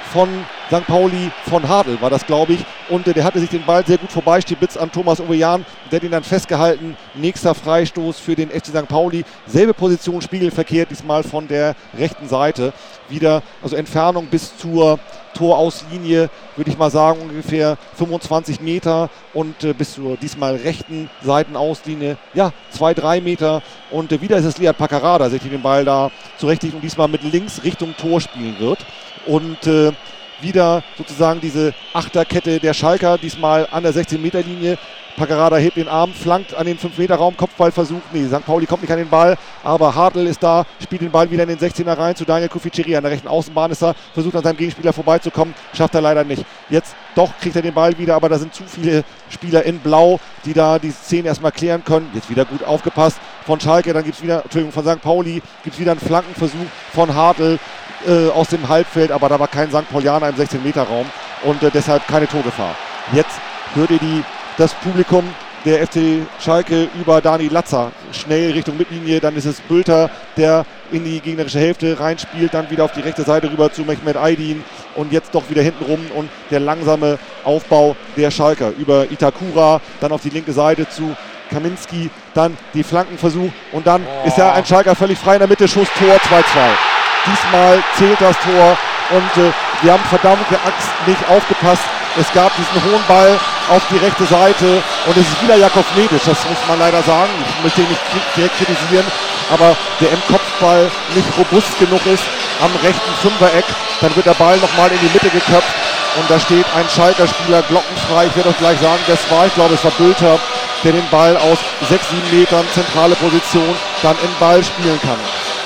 S2: von Sankt Pauli, von Hartl war das, glaube ich. Und äh, der hatte sich den Ball sehr gut vorbeistibitzt an Thomas Ovejan. Der hat ihn dann festgehalten. Nächster Freistoß für den F C Sankt Pauli. Selbe Position, spiegelverkehrt, diesmal von der rechten Seite. Wieder, also Entfernung bis zur Torauslinie, würde ich mal sagen, ungefähr fünfundzwanzig Meter. Und äh, bis zur diesmal rechten Seitenauslinie, ja, zwei, drei Meter. Und äh, wieder ist es Liat Paccarada, der sich den Ball da zurechtlegt und diesmal mit links Richtung Tor spielen wird. Und äh, wieder sozusagen diese Achterkette der Schalker, diesmal an der sechzehn-Meter-Linie. Paccarada hebt den Arm, flankt an den fünf-Meter-Raum, Kopfballversuch. Nee, Sankt Pauli kommt nicht an den Ball, aber Hartl ist da, spielt den Ball wieder in den sechzehner rein zu Daniel Kuficeri. An der rechten Außenbahn ist er, versucht an seinem Gegenspieler vorbeizukommen, schafft er leider nicht. Jetzt doch kriegt er den Ball wieder, aber da sind zu viele Spieler in Blau, die da die Szene erstmal klären können. Jetzt wieder gut aufgepasst von Schalke, dann gibt es wieder, Entschuldigung, von Sankt Pauli, gibt es wieder einen Flankenversuch von Hartl äh, aus dem Halbfeld, aber da war kein Sankt Paulianer im sechzehn-Meter-Raum und äh, deshalb keine Torgefahr. Jetzt hört ihr die das Publikum der F C Schalke über Dani Latza schnell Richtung Mittellinie, dann ist es Bülter, der in die gegnerische Hälfte reinspielt, dann wieder auf die rechte Seite rüber zu Mehmet Aydin und jetzt doch wieder hinten rum und der langsame Aufbau der Schalker über Itakura, dann auf die linke Seite zu Kaminski, dann die Flankenversuch und dann oh. ist ja ein Schalker völlig frei in der Mitte, Schuss, Tor, zwei zwei. Diesmal zählt das Tor und äh, wir haben verdammte Axt nicht aufgepasst. Es gab diesen hohen Ball auf die rechte Seite und es ist wieder Jakov Medic, das muss man leider sagen. Ich möchte ihn nicht direkt kritisieren, aber der im Kopfball nicht robust genug ist am rechten Fünfereck. Dann wird der Ball nochmal in die Mitte geköpft und da steht ein Schalker Spieler glockenfrei. Ich werde euch gleich sagen, das war, ich glaube, es war Bülter, der den Ball aus sechs, sieben Metern, zentrale Position, dann im Ball spielen kann.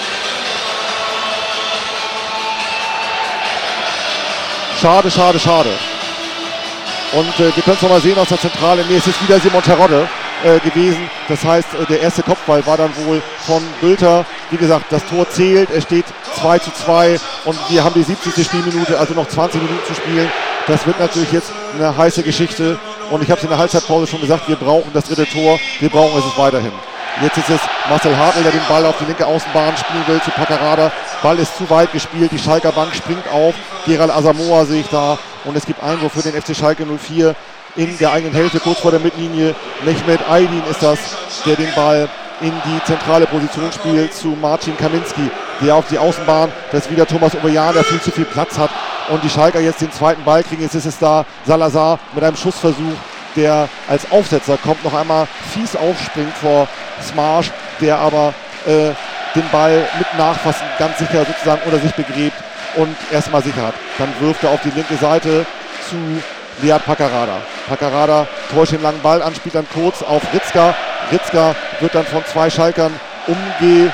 S2: Schade, schade, schade. Und äh, wir können es nochmal sehen aus der Zentrale. Nee, es ist wieder Simon Terodde äh, gewesen. Das heißt, äh, der erste Kopfball war dann wohl von Bülter. Wie gesagt, das Tor zählt. Es steht zwei zu zwei und wir haben die siebzigste Spielminute, also noch zwanzig Minuten zu spielen. Das wird natürlich jetzt eine heiße Geschichte. Und ich habe es in der Halbzeitpause schon gesagt, wir brauchen das dritte Tor. Wir brauchen es weiterhin. Jetzt ist es Marcel Hartl, der den Ball auf die linke Außenbahn spielen will zu Paccarada. Ball ist zu weit gespielt, die Schalker Bank springt auf. Gerald Asamoah sehe ich da. Und es gibt Einwurf für den F C Schalke null vier in der eigenen Hälfte, kurz vor der Mittellinie. Mehmet Aydin ist das, der den Ball in die zentrale Position spielt zu Marcin Kaminski, der auf die Außenbahn, das ist wieder Thomas Ovejan, der viel zu viel Platz hat. Und die Schalker jetzt den zweiten Ball kriegen. Jetzt ist es da Salazar mit einem Schussversuch, der als Aufsetzer kommt, noch einmal fies aufspringt vor Smarsch, der aber äh, den Ball mit Nachfassen ganz sicher sozusagen unter sich begräbt und erstmal sicher hat. Dann wirft er auf die linke Seite zu Liat Paccarada. Paccarada täuscht den langen Ball an, spielt dann kurz auf Ritzka. Ritzka wird dann von zwei Schalkern umgerissen,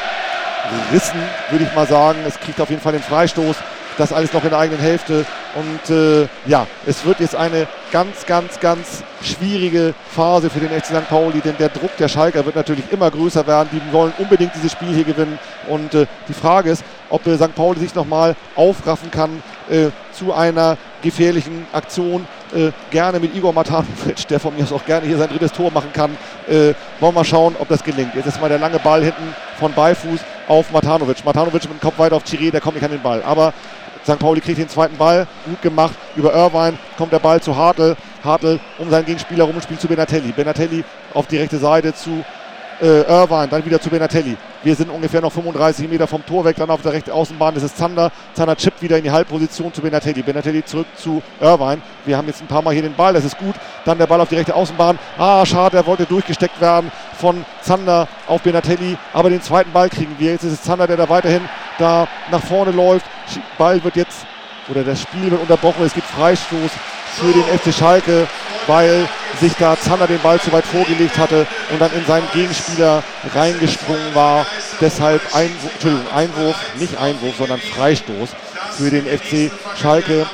S2: würde ich mal sagen. Es kriegt auf jeden Fall den Freistoß. Das alles noch in der eigenen Hälfte. Und äh, ja, es wird jetzt eine ganz, ganz, ganz schwierige Phase für den F C Sankt Pauli, denn der Druck der Schalker wird natürlich immer größer werden. Die wollen unbedingt dieses Spiel hier gewinnen. Und äh, die Frage ist, ob äh, Sankt Pauli sich nochmal aufraffen kann äh, zu einer gefährlichen Aktion. Äh, gerne mit Igor Matanovic, der von mir aus auch gerne hier sein drittes Tor machen kann. Äh, wollen wir mal schauen, ob das gelingt. Jetzt ist mal der lange Ball hinten von Beifuß auf Matanovic. Matanovic mit dem Kopf weiter auf Chiré, der kommt nicht an den Ball. Aber Sankt Pauli kriegt den zweiten Ball, gut gemacht, über Irvine kommt der Ball zu Hartl. Hartl um seinen Gegenspieler rum und spielt zu Benatelli. Benatelli auf die rechte Seite zu äh, Irvine, dann wieder zu Benatelli. Wir sind ungefähr noch fünfunddreißig Meter vom Tor weg, dann auf der rechten Außenbahn, das ist Zander. Zander chippt wieder in die Halbposition zu Benatelli. Benatelli zurück zu Irvine. Wir haben jetzt ein paar Mal hier den Ball, das ist gut. Dann der Ball auf die rechte Außenbahn. Ah, schade, er wollte durchgesteckt werden von Zander auf Benatelli, aber den zweiten Ball kriegen wir. Jetzt ist es Zander, der da weiterhin da nach vorne läuft. Ball wird jetzt, oder das Spiel wird unterbrochen, es gibt Freistoß für den F C Schalke, weil sich da Zander den Ball zu weit vorgelegt hatte und dann in seinen Gegenspieler reingesprungen war. Deshalb Einwurf, Entschuldigung, Einwurf, nicht Einwurf, sondern Freistoß für den F C Schalke.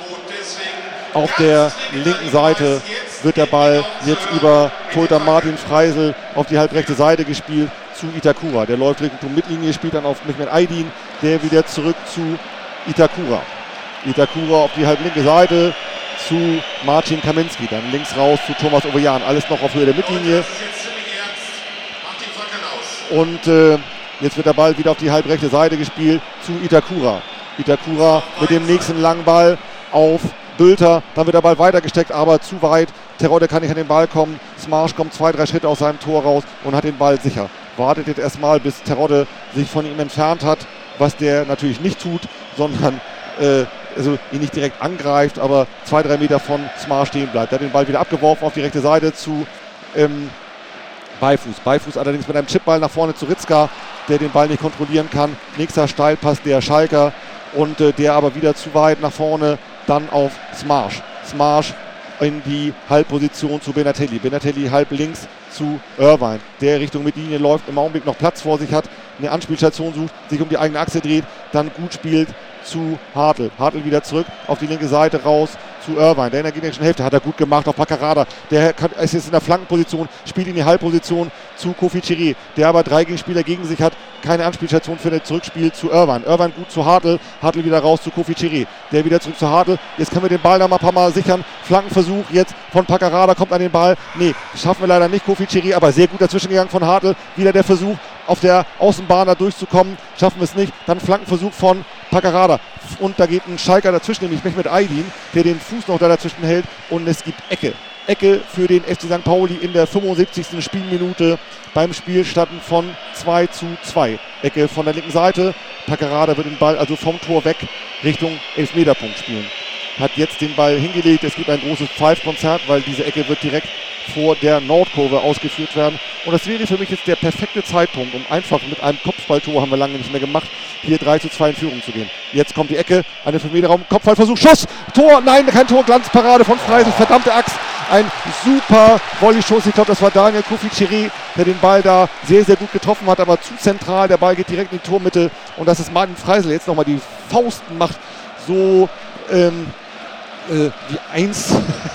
S2: Auf der linken Seite wird der Ball jetzt über Torhüter Martin Freisel auf die halbrechte Seite gespielt zu Itakura. Der läuft Richtung Mittellinie, spielt dann auf Mehmet Aydin, der wieder zurück zu Itakura. Itakura auf die halblinke Seite zu Marcin Kaminski, dann links raus zu Thomas Ovejan. Alles noch auf Höhe der Mittellinie. Und äh, jetzt wird der Ball wieder auf die halbrechte Seite gespielt zu Itakura. Itakura mit dem nächsten langen Ball auf Bülter, dann wird der Ball weitergesteckt, aber zu weit. Terodde kann nicht an den Ball kommen. Smarsh kommt zwei, drei Schritte aus seinem Tor raus und hat den Ball sicher. Wartet jetzt erstmal, bis Terodde sich von ihm entfernt hat, was der natürlich nicht tut, sondern äh, also ihn nicht direkt angreift, aber zwei, drei Meter von Smarsh stehen bleibt. Er hat den Ball wieder abgeworfen auf die rechte Seite zu ähm, Beifuß. Beifuß allerdings mit einem Chipball nach vorne zu Ritzka, der den Ball nicht kontrollieren kann. Nächster Steilpass der Schalker und äh, der aber wieder zu weit nach vorne. Dann auf Smarsh. Smarsh in die Halbposition zu Benatelli. Benatelli halb links zu Irvine, der Richtung Mittellinie läuft, im Augenblick noch Platz vor sich hat, eine Anspielstation sucht, sich um die eigene Achse dreht, dann gut spielt zu Hartl. Hartl wieder zurück auf die linke Seite raus zu Irvine. Der in der gegnerischen Hälfte hat er gut gemacht auf Paccarada. Der kann, ist jetzt in der Flankenposition, spielt in die Halbposition zu Kofi Chiré, der aber drei Gegenspieler gegen sich hat, keine Anspielstation findet, zurückspielt zu Irvine. Irvine gut zu Hartl, Hartl wieder raus zu Kofi Chiré, der wieder zurück zu Hartl. Jetzt können wir den Ball noch mal ein paar Mal sichern. Flankenversuch jetzt von Paccarada, kommt an den Ball. Nee, schaffen wir leider nicht, Kofi Chiré, aber sehr gut dazwischen gegangen von Hartl. Wieder der Versuch, auf der Außenbahn da durchzukommen, schaffen wir es nicht. Dann Flankenversuch von Paccarada. Und da geht ein Schalker dazwischen, nämlich Mehmet Aydin, der den Fuß noch da dazwischen hält. Und es gibt Ecke. Ecke für den F C Sankt Pauli in der fünfundsiebzigsten Spielminute beim Spielstand von zwei zu zwei. Ecke von der linken Seite. Paccarada wird den Ball also vom Tor weg Richtung Elfmeterpunkt spielen. Hat jetzt den Ball hingelegt. Es gibt ein großes Pfeifkonzert, weil diese Ecke wird direkt vor der Nordkurve ausgeführt werden. Und das wäre für mich jetzt der perfekte Zeitpunkt, um einfach mit einem Kopfballtor, haben wir lange nicht mehr gemacht, hier drei zu zwei in Führung zu gehen. Jetzt kommt die Ecke, eine fünf Meter Raum, Kopfballversuch, Schuss, Tor, nein, kein Tor, Glanzparade von Freisel, verdammte Axt. Ein super Volley-Schuss, ich glaube, das war Daniel Kofi Chiré, der den Ball da sehr, sehr gut getroffen hat, aber zu zentral, der Ball geht direkt in die Tormitte und dass es Martin Freisel jetzt nochmal die Fausten macht, so ähm, äh, wie eins,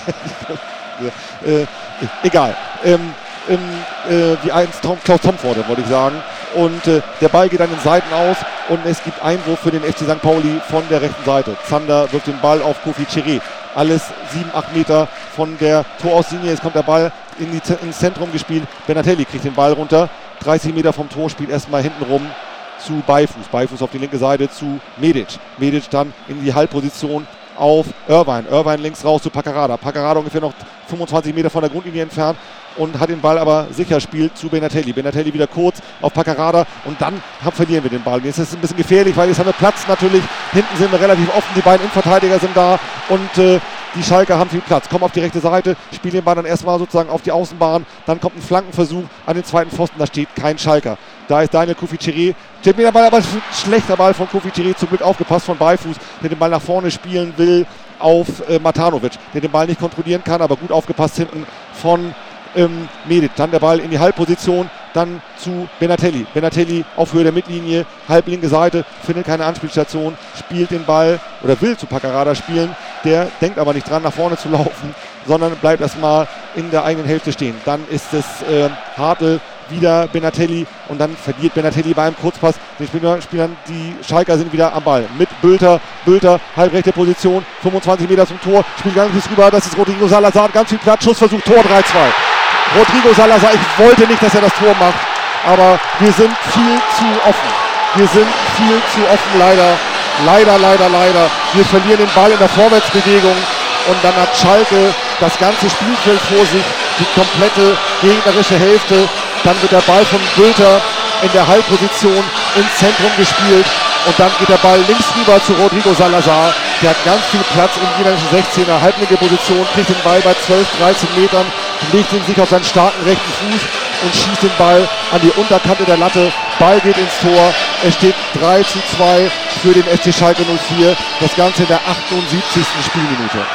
S2: äh, egal, ähm, ähm, äh, wie eins Tom, Klaus Tomforde, wollte ich sagen. Und äh, der Ball geht an den Seiten aus und es gibt Einwurf für den F C Sankt Pauli von der rechten Seite. Zander wirft den Ball auf Kofi Chiré. Alles sieben, acht Meter von der Torauslinie. Jetzt kommt der Ball in die, ins Zentrum gespielt. Benatelli kriegt den Ball runter. dreißig Meter vom Tor, spielt erstmal hinten rum zu Beifuß. Beifuß auf die linke Seite zu Medic. Medic dann in die Halbposition auf Irvine. Irvine links raus zu Paccarada. Paccarada ungefähr noch fünfundzwanzig Meter von der Grundlinie entfernt und hat den Ball aber sicher spielt zu Benatelli. Benatelli wieder kurz auf Paccarada und dann verlieren wir den Ball. Jetzt ist es ein bisschen gefährlich, weil jetzt haben wir Platz natürlich. Hinten sind wir relativ offen, die beiden Innenverteidiger sind da und äh, die Schalker haben viel Platz. Kommen auf die rechte Seite, spielen den Ball dann erstmal sozusagen auf die Außenbahn. Dann kommt ein Flankenversuch an den zweiten Pfosten, da steht kein Schalker. Da ist Daniel Kofi Chiré. Der Ball, aber ein schlechter Ball von Kofi Chiré, zum Glück aufgepasst von Beifuß, der den Ball nach vorne spielen will auf äh, Matanovic, der den Ball nicht kontrollieren kann, aber gut aufgepasst hinten von ähm, Medic. Dann der Ball in die Halbposition, dann zu Benatelli. Benatelli auf Höhe der Mittellinie, halblinke Seite, findet keine Anspielstation, spielt den Ball oder will zu Paccarada spielen. Der denkt aber nicht dran, nach vorne zu laufen, sondern bleibt erstmal in der eigenen Hälfte stehen. Dann ist es äh, Hartl, wieder Benatelli und dann verliert Benatelli bei einem Kurzpass. Den Spielern, Spielern, die Schalker sind wieder am Ball. Mit Bülter, Bülter, halbrechte Position, fünfundzwanzig Meter zum Tor, spielt ganz bis rüber, das ist Rodrigo Salazar, ganz viel Platz, Schussversuch, Tor drei zwei. Rodrigo Salazar, ich wollte nicht, dass er das Tor macht, aber wir sind viel zu offen. Wir sind viel zu offen, leider. Leider, leider, leider. Wir verlieren den Ball in der Vorwärtsbewegung und dann hat Schalke das ganze Spielfeld vor sich, die komplette gegnerische Hälfte. Dann wird der Ball von Bülter in der Halbposition ins Zentrum gespielt und dann geht der Ball links rüber zu Rodrigo Salazar. Der hat ganz viel Platz im gegnerischen sechzehner, halblinke Position, kriegt den Ball bei zwölf, dreizehn Metern, legt ihn sich auf seinen starken rechten Fuß und schießt den Ball an die Unterkante der Latte. Ball geht ins Tor. Es steht drei zu zwei für den F C Schalke null vier. Das Ganze in der achtundsiebzigsten Spielminute.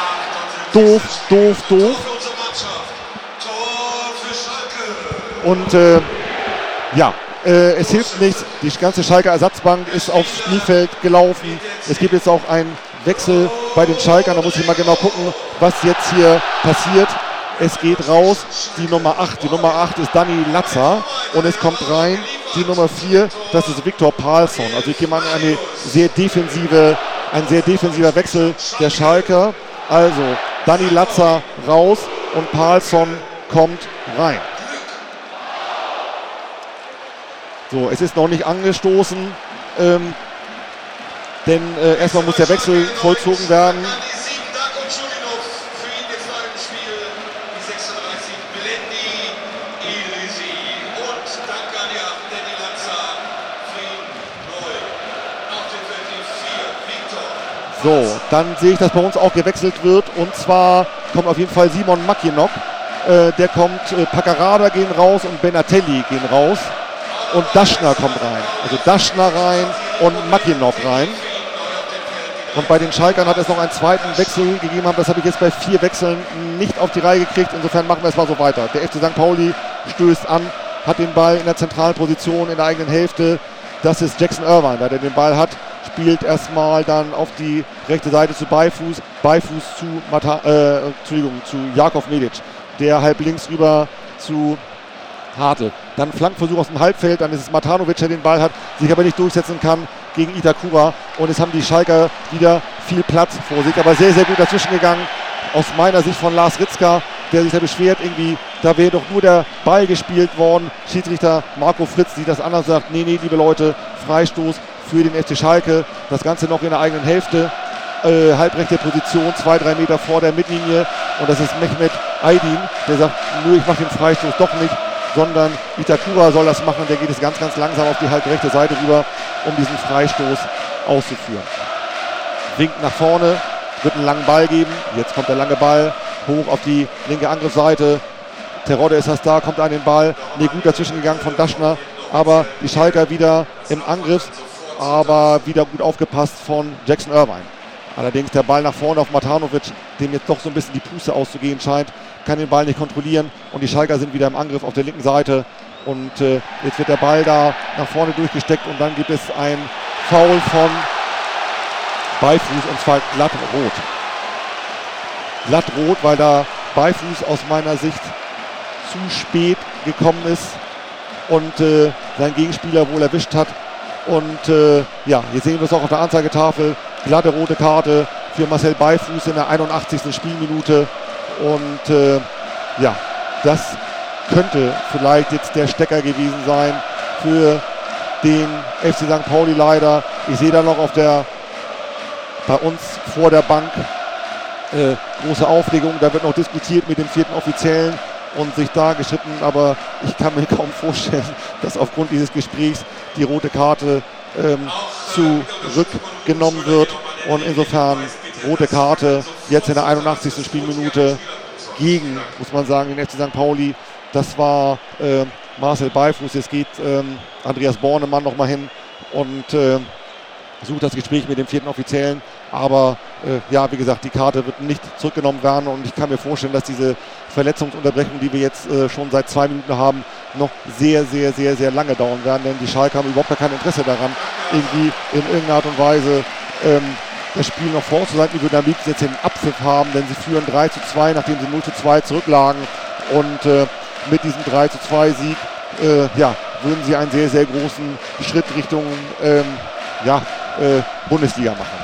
S2: Doof, doof, doof. Und äh, ja, äh, es hilft nichts. Die ganze Schalker Ersatzbank ist aufs Spielfeld gelaufen. Es gibt jetzt auch einen Wechsel bei den Schalkern. Da muss ich mal genau gucken, was jetzt hier passiert. Es geht raus die Nummer acht. Die Nummer acht ist Dani Latza. Und es kommt rein die Nummer vier. Das ist Viktor Palsson. Also ich gehe mal eine sehr defensive, ein sehr defensiver Wechsel der Schalker. Also Dani Latza raus und Palsson kommt rein. So, es ist noch nicht angestoßen. Ähm, denn äh, erstmal muss der Wechsel vollzogen werden.
S3: Die sieben Darko Chulinov, für ihn jetzt neu im Spiel. Die sechsunddreißig Blendi Ilisi und danke an die acht Danny Lanza. Für ihn neu. Auf dem Feld die vier Victor.
S2: So, dann sehe ich, dass bei uns auch gewechselt wird. Und zwar kommt auf jeden Fall Simon Makinok. Äh, der kommt, äh, Paccarada gehen raus und Benatelli gehen raus. Und Daschner kommt rein. Also Daschner rein und Makinok rein. Und bei den Schalkern hat es noch einen zweiten Wechsel gegeben. Das habe ich jetzt bei vier Wechseln nicht auf die Reihe gekriegt. Insofern machen wir es mal so weiter. Der F C Sankt Pauli stößt an, hat den Ball in der zentralen Position in der eigenen Hälfte. Das ist Jackson Irvine, der den Ball hat. Spielt erstmal dann auf die rechte Seite zu Beifuß. Beifuß zu, Mata, äh, Entschuldigung, zu Jakov Medic. Der halb links rüber zu Hartl. Dann Flankenversuch aus dem Halbfeld. Dann ist es Matanovic, der den Ball hat, sich aber nicht durchsetzen kann gegen Itakura. Und jetzt haben die Schalker wieder viel Platz vor sich. Aber sehr, sehr gut dazwischen gegangen. Aus meiner Sicht von Lars Ritzka, der sich da beschwert, irgendwie, da wäre doch nur der Ball gespielt worden. Schiedsrichter Marco Fritz sieht das anders, sagt, nee, nee, liebe Leute, Freistoß für den F C Schalke. Das Ganze noch in der eigenen Hälfte. Äh, halbrechte Position, zwei, drei Meter vor der Mittellinie. Und das ist Mehmet Aydin, der sagt, nö, ich mache den Freistoß doch nicht, sondern Itakura soll das machen. Der geht jetzt ganz, ganz langsam auf die halbrechte Seite rüber, um diesen Freistoß auszuführen. Winkt nach vorne, wird einen langen Ball geben. Jetzt kommt der lange Ball hoch auf die linke Angriffsseite. Terodde ist das da, kommt an den Ball. Ne, gut dazwischen gegangen von Daschner. Aber die Schalker wieder im Angriff, aber wieder gut aufgepasst von Jackson Irvine. Allerdings der Ball nach vorne auf Matanovic, dem jetzt doch so ein bisschen die Puste auszugehen scheint, kann den Ball nicht kontrollieren und die Schalker sind wieder im Angriff auf der linken Seite und äh, jetzt wird der Ball da nach vorne durchgesteckt und dann gibt es ein Foul von Beifuß und zwar glatt rot. Glatt rot, weil da Beifuß aus meiner Sicht zu spät gekommen ist und äh, seinen Gegenspieler wohl erwischt hat. Und äh, ja, jetzt sehen wir es auch auf der Anzeigetafel. Glatte rote Karte für Marcel Beifuß in der einundachtzigsten Spielminute. Und äh, ja, das könnte vielleicht jetzt der Stecker gewesen sein für den F C Sankt Pauli leider. Ich sehe da noch auf der, bei uns vor der Bank äh, große Aufregung. Da wird noch diskutiert mit dem vierten Offiziellen und sich da geschritten, aber ich kann mir kaum vorstellen, dass aufgrund dieses Gesprächs die rote Karte ähm, zurückgenommen wird und insofern rote Karte jetzt in der einundachtzigsten Spielminute gegen, muss man sagen, den F C Sankt Pauli. Das war äh, Marcel Beifuß. Jetzt geht ähm, Andreas Bornemann nochmal hin und äh, sucht das Gespräch mit dem vierten Offiziellen. Aber äh, ja, wie gesagt, die Karte wird nicht zurückgenommen werden und ich kann mir vorstellen, dass diese Verletzungsunterbrechung, die wir jetzt äh, schon seit zwei Minuten haben, noch sehr, sehr, sehr, sehr lange dauern werden, denn die Schalke haben überhaupt gar kein Interesse daran, irgendwie in irgendeiner Art und Weise ähm, das Spiel noch vorzuseiten. Die würden am liebsten jetzt den Abpfiff haben, denn sie führen drei zu zwei, nachdem sie null zu zwei zurücklagen und äh, mit diesem drei zu zwei Sieg äh, ja, würden sie einen sehr, sehr großen Schritt Richtung ähm, ja, äh, Bundesliga machen.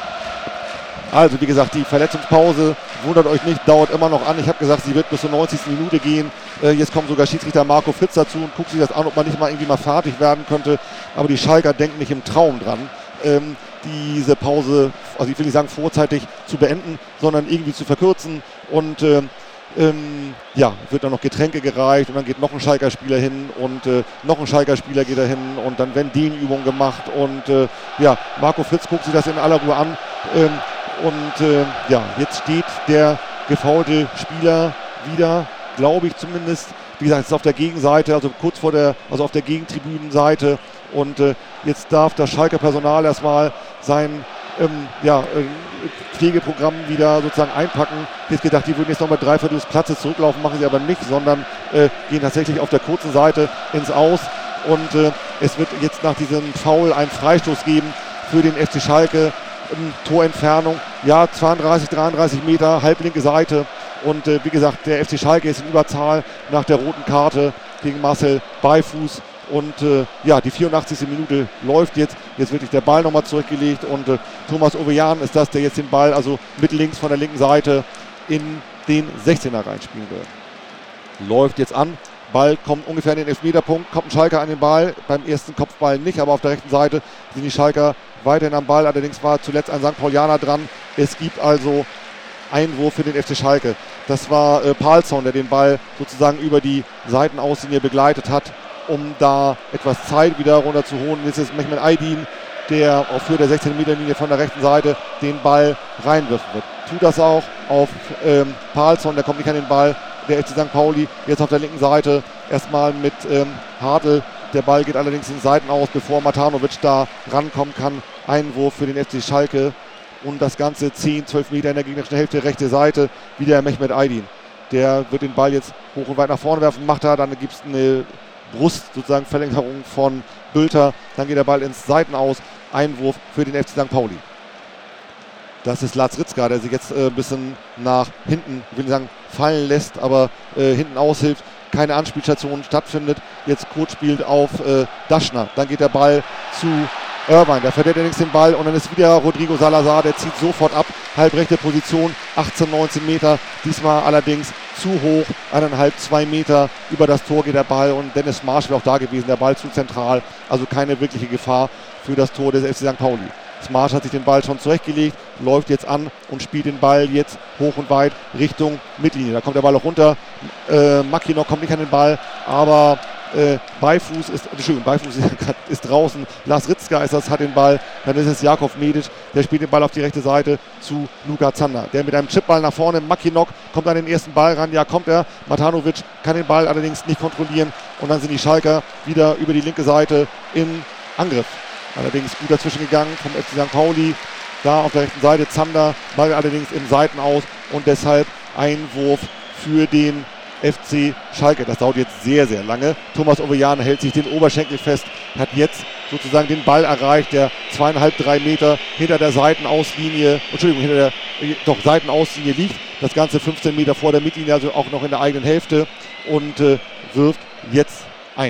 S2: Also wie gesagt, die Verletzungspause, wundert euch nicht, dauert immer noch an. Ich habe gesagt, sie wird bis zur neunzigsten Minute gehen. Äh, jetzt kommt sogar Schiedsrichter Marco Fritz dazu und guckt sich das an, ob man nicht mal irgendwie mal fertig werden könnte. Aber die Schalker denken nicht im Traum dran, ähm, diese Pause, also ich will nicht sagen vorzeitig zu beenden, sondern irgendwie zu verkürzen. Und äh, ähm, ja, wird dann noch Getränke gereicht und dann geht noch ein Schalker Spieler hin und äh, noch ein Schalker Spieler geht da hin und dann werden Dehnübungen gemacht. Und äh, ja, Marco Fritz guckt sich das in aller Ruhe an. Ähm, Und äh, ja, jetzt steht der gefaulte Spieler wieder, glaube ich zumindest. Wie gesagt, jetzt auf der Gegenseite, also kurz vor der, also auf der Gegentribünenseite. Und äh, jetzt darf das Schalker Personal erstmal sein ähm, ja, äh, Pflegeprogramm wieder sozusagen einpacken. Ich hätte gedacht, die würden jetzt noch mal drei Viertel des Platzes zurücklaufen, machen sie aber nicht, sondern äh, gehen tatsächlich auf der kurzen Seite ins Aus. Und äh, es wird jetzt nach diesem Foul einen Freistoß geben für den F C Schalke. Torentfernung, ja, zweiunddreißig, dreiunddreißig Meter, halblinke Seite und äh, wie gesagt, der F C Schalke ist in Überzahl nach der roten Karte gegen Marcel Beifuß und äh, ja, die vierundachtzigste Minute läuft jetzt, jetzt wird der Ball nochmal zurückgelegt und äh, Thomas Ovejan ist das, der jetzt den Ball also mit links von der linken Seite in den sechzehner reinspielen will. Läuft jetzt an, Ball kommt ungefähr in den Elfmeterpunkt, kommt ein Schalker an den Ball, beim ersten Kopfball nicht, aber auf der rechten Seite sind die Schalker weiterhin am Ball, allerdings war zuletzt ein Sankt Paulianer dran. Es gibt also Einwurf für den F C Schalke. Das war äh, Palsson, der den Ball sozusagen über die Seitenauslinie begleitet hat, um da etwas Zeit wieder runterzuholen. Jetzt ist Mehmet Aydin, der auf Höhe der sechzehn Meter Linie von der rechten Seite den Ball reinwirfen wird. Tut das auch auf ähm, Palsson, der kommt nicht an den Ball. Der F C Sankt Pauli jetzt auf der linken Seite erstmal mit ähm, Hartl. Der Ball geht allerdings in die Seiten aus, bevor Matanovic da rankommen kann. Einwurf für den F C Schalke und das Ganze zehn, zwölf Meter in der gegnerischen Hälfte, rechte Seite, wieder Mehmet Aydin. Der wird den Ball jetzt hoch und weit nach vorne werfen, macht er, dann gibt es eine Brust, sozusagen Verlängerung von Bülter. Dann geht der Ball ins Seitenaus, Einwurf für den F C Sankt Pauli. Das ist Lars Ritzka, der sich jetzt äh, ein bisschen nach hinten, ich will nicht sagen fallen lässt, aber äh, hinten aushilft. Keine Anspielstation stattfindet. Jetzt Kurt spielt auf äh, Daschner. Dann geht der Ball zu Irvine. Der verliert allerdings den Ball und dann ist wieder Rodrigo Salazar. Der zieht sofort ab. Halbrechte Position, achtzehn, neunzehn Meter. Diesmal allerdings zu hoch. Eineinhalb, zwei Meter über das Tor geht der Ball und Dennis Marsch wäre auch da gewesen. Der Ball zu zentral. Also keine wirkliche Gefahr für das Tor des F C Sankt Pauli. Smarsch hat sich den Ball schon zurechtgelegt, läuft jetzt an und spielt den Ball jetzt hoch und weit Richtung Mittellinie. Da kommt der Ball auch runter. Äh, Mackinock kommt nicht an den Ball, aber äh, Beifuß ist, Entschuldigung, Beifuß ist, ist draußen. Lars Ritzka ist das, hat den Ball. Dann ist es Jakov Medic, der spielt den Ball auf die rechte Seite zu Luka Zander. Der mit einem Chipball nach vorne. Mackinock kommt an den ersten Ball ran. Ja, kommt er. Matanovic kann den Ball allerdings nicht kontrollieren. Und dann sind die Schalker wieder über die linke Seite im Angriff. Allerdings gut dazwischen gegangen vom F C Sankt Pauli. Da auf der rechten Seite Zander, Ball allerdings im Seitenaus und deshalb Einwurf für den F C Schalke. Das dauert jetzt sehr, sehr lange. Thomas Ovejan hält sich den Oberschenkel fest, hat jetzt sozusagen den Ball erreicht, der zweieinhalb, drei Meter hinter der Seitenauslinie, Entschuldigung, hinter der doch Seitenauslinie liegt. Das Ganze fünfzehn Meter vor der Mittellinie, also auch noch in der eigenen Hälfte und äh, wirft jetzt ein.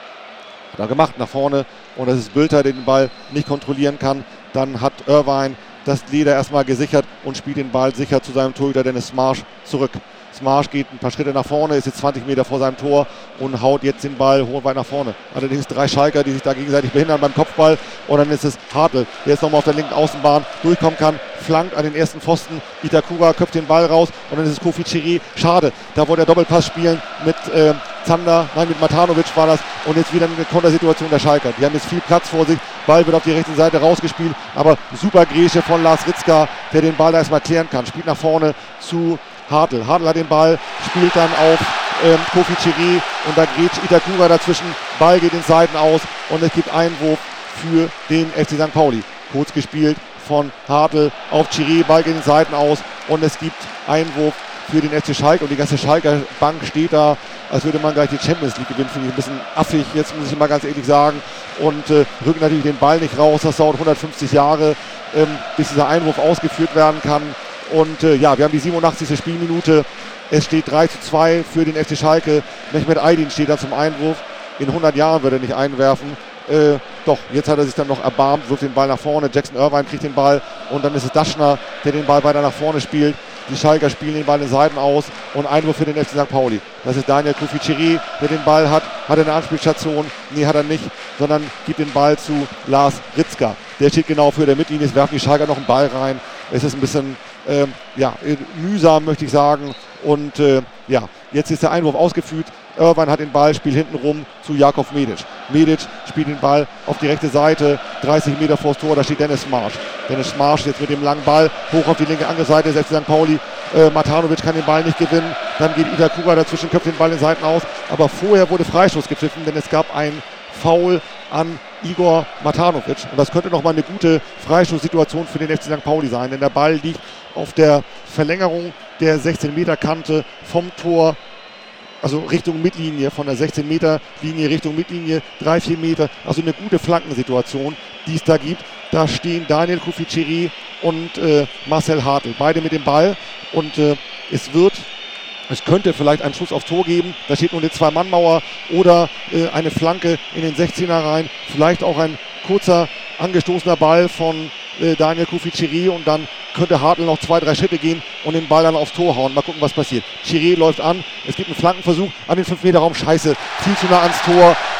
S2: Hat er gemacht nach vorne und das ist Bülter, der den Ball nicht kontrollieren kann. Dann hat Irvine das Leder erstmal gesichert und spielt den Ball sicher zu seinem Torhüter Dennis Smarsch zurück. Smarsch geht ein paar Schritte nach vorne, ist jetzt zwanzig Meter vor seinem Tor und haut jetzt den Ball hoch und weit nach vorne. Allerdings drei Schalker, die sich da gegenseitig behindern beim Kopfball. Und dann ist es Hartl, der jetzt nochmal auf der linken Außenbahn durchkommen kann, flankt an den ersten Pfosten. Itakura köpft den Ball raus und dann ist es Kofi Chiré. Schade, da wollte er Doppelpass spielen mit äh, Zander, nein, mit Matanovic war das. Und jetzt wieder eine Kontersituation der Schalker. Die haben jetzt viel Platz vor sich. Ball wird auf die rechte Seite rausgespielt, aber super Grätsche von Lars Ritzka, der den Ball da erstmal klären kann. Spielt nach vorne zu Hartl. Hartl hat den Ball, spielt dann auf ähm, Kofi Chiré und da grätscht Itakura dazwischen. Ball geht ins Seitenaus und es gibt Einwurf für den F C Sankt Pauli. Kurz gespielt von Hartl auf Chiré, Ball geht ins Seitenaus und es gibt Einwurf für den F C Schalke und die ganze Schalker Bank steht da, als würde man gleich die Champions League gewinnen. Finde ich ein bisschen affig, jetzt muss ich mal ganz ehrlich sagen. Und äh, rücken natürlich den Ball nicht raus. Das dauert hundertfünfzig Jahre, ähm, bis dieser Einwurf ausgeführt werden kann. Und äh, ja, wir haben die siebenundachtzigste Spielminute. Es steht drei zu zwei für den F C Schalke. Mehmet Aydin steht da zum Einwurf. In hundert Jahren wird er nicht einwerfen. Äh, doch, jetzt hat er sich dann noch erbarmt, wirft den Ball nach vorne. Jackson Irvine kriegt den Ball und dann ist es Daschner, der den Ball weiter nach vorne spielt. Die Schalker spielen den Ball in Seiten aus und Einwurf für den F C Sankt Pauli. Das ist Daniel Kofi Chiré, der den Ball hat. Hat er eine Anspielstation? Nee, hat er nicht, sondern gibt den Ball zu Lars Ritzka. Der steht genau für der Mittellinie. Es werfen die Schalker noch einen Ball rein. Es ist ein bisschen ähm, ja, mühsam, möchte ich sagen. Und äh, ja, jetzt ist der Einwurf ausgeführt. Irvine hat den Ball, spielt hinten rum zu Jakov Medic. Medic spielt den Ball auf die rechte Seite, dreißig Meter vor das Tor, da steht Dennis Marsch. Dennis Marsch jetzt mit dem langen Ball hoch auf die linke Angriffsseite des F C Sankt Pauli. Äh, Matanovic kann den Ball nicht gewinnen, dann geht Itakura dazwischen, köpft den Ball in Seiten aus. Aber vorher wurde Freistoß gepfiffen, denn es gab ein Foul an Igor Matanovic. Und das könnte nochmal eine gute Freistoßsituation für den F C Sankt Pauli sein, denn der Ball liegt auf der Verlängerung der sechzehn Meter Kante vom Tor, also Richtung Mittellinie, von der sechzehn Meter Linie Richtung Mittellinie, drei, vier Meter. Also eine gute Flankensituation, die es da gibt. Da stehen Daniel Kofi Chiré und äh, Marcel Hartl, beide mit dem Ball. Und äh, es wird, es könnte vielleicht einen Schuss aufs Tor geben. Da steht nur eine Zwei-Mann-Mauer oder äh, eine Flanke in den sechzehner rein. Vielleicht auch ein kurzer angestoßener Ball von äh, Daniel Kofi Chiré und dann könnte Hartl noch zwei, drei Schritte gehen und den Ball dann aufs Tor hauen. Mal gucken, was passiert. Chiré läuft an. Es gibt einen Flankenversuch an den fünf Meter Raum. Scheiße, viel zu nah ans Tor.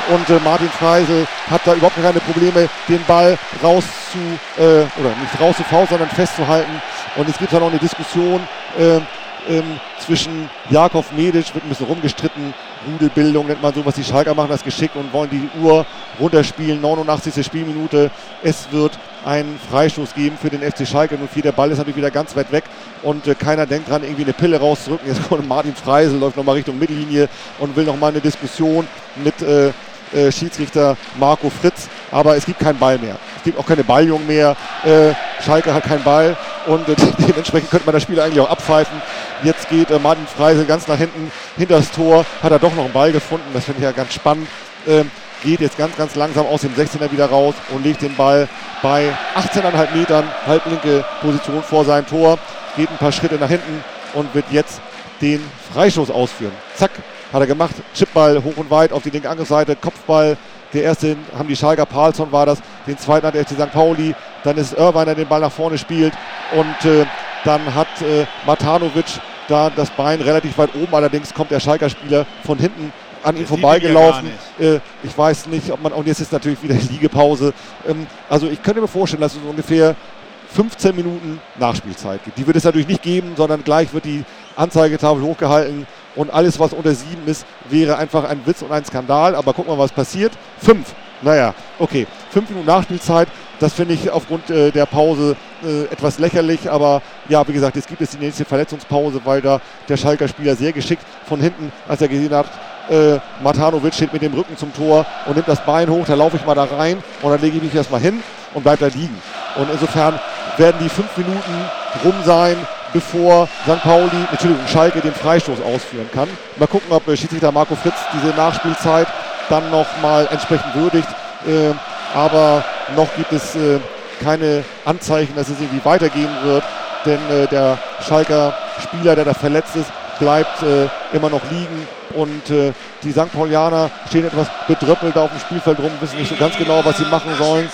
S2: und äh, Martin Freisel hat da überhaupt keine Probleme, den Ball raus zu, äh, oder nicht raus zu faulen, sondern festzuhalten. Und es gibt da noch eine Diskussion äh, ähm, zwischen Jakov Medic, wird ein bisschen rumgestritten, Rudelbildung nennt man so, was die Schalker machen, das geschickt und wollen die Uhr runterspielen, neunundachtzigste Spielminute. Es wird einen Freistoß geben für den F C Schalke null vier. Der Ball ist natürlich wieder ganz weit weg und äh, keiner denkt dran, irgendwie eine Pille rauszudrücken. Jetzt kommt Martin Freisel, läuft nochmal Richtung Mittellinie und will nochmal eine Diskussion mit äh, äh, Schiedsrichter Marco Fritz. Aber es gibt keinen Ball mehr. Es gibt auch keine Balljungen mehr. Äh, Schalke hat keinen Ball und äh, dementsprechend könnte man das Spiel eigentlich auch abpfeifen. Jetzt geht äh, Martin Freisel ganz nach hinten, hinter das Tor, hat er doch noch einen Ball gefunden. Das finde ich ja ganz spannend. Ähm, geht jetzt ganz, ganz langsam aus dem sechzehner wieder raus und legt den Ball bei achtzehn Komma fünf Metern, halblinke Position vor sein Tor, geht ein paar Schritte nach hinten und wird jetzt den Freistoß ausführen. Zack, hat er gemacht, Chipball hoch und weit auf die linke Angriffsseite, Kopfball, der erste haben die Schalker, Paulson war das, den zweiten hat der F C Sankt Pauli, dann ist Irvine, der den Ball nach vorne spielt und äh, dann hat äh, Matanovic da das Bein relativ weit oben, allerdings kommt der Schalker Spieler von hinten an ihm vorbeigelaufen. Äh, ich weiß nicht, ob man, und jetzt ist natürlich wieder Liegepause. Ähm, also ich könnte mir vorstellen, dass es ungefähr fünfzehn Minuten Nachspielzeit gibt. Die wird es natürlich nicht geben, sondern gleich wird die Anzeigetafel hochgehalten und alles, was unter sieben ist, wäre einfach ein Witz und ein Skandal. Aber guck mal, was passiert. Fünf. Naja, okay. Fünf Minuten Nachspielzeit. Das finde ich aufgrund äh, der Pause äh, etwas lächerlich, aber ja, wie gesagt, jetzt gibt es die nächste Verletzungspause, weil da der Schalker Spieler sehr geschickt von hinten, als er gesehen hat, äh, Matanovic steht mit dem Rücken zum Tor und nimmt das Bein hoch, da laufe ich mal da rein und dann lege ich mich erstmal hin und bleibe da liegen. Und insofern werden die fünf Minuten rum sein, bevor Sankt Pauli, Entschuldigung, Schalke den Freistoß ausführen kann. Mal gucken, ob äh, Schiedsrichter Marco Fritz diese Nachspielzeit dann nochmal entsprechend würdigt. Äh, aber noch gibt es äh, keine Anzeichen, dass es irgendwie weitergehen wird, denn äh, der Schalker Spieler, der da verletzt ist, bleibt äh, immer noch liegen und äh, die Sankt Paulianer stehen etwas bedröppelt auf dem Spielfeld rum, wissen nicht so ganz genau, was sie machen sollen.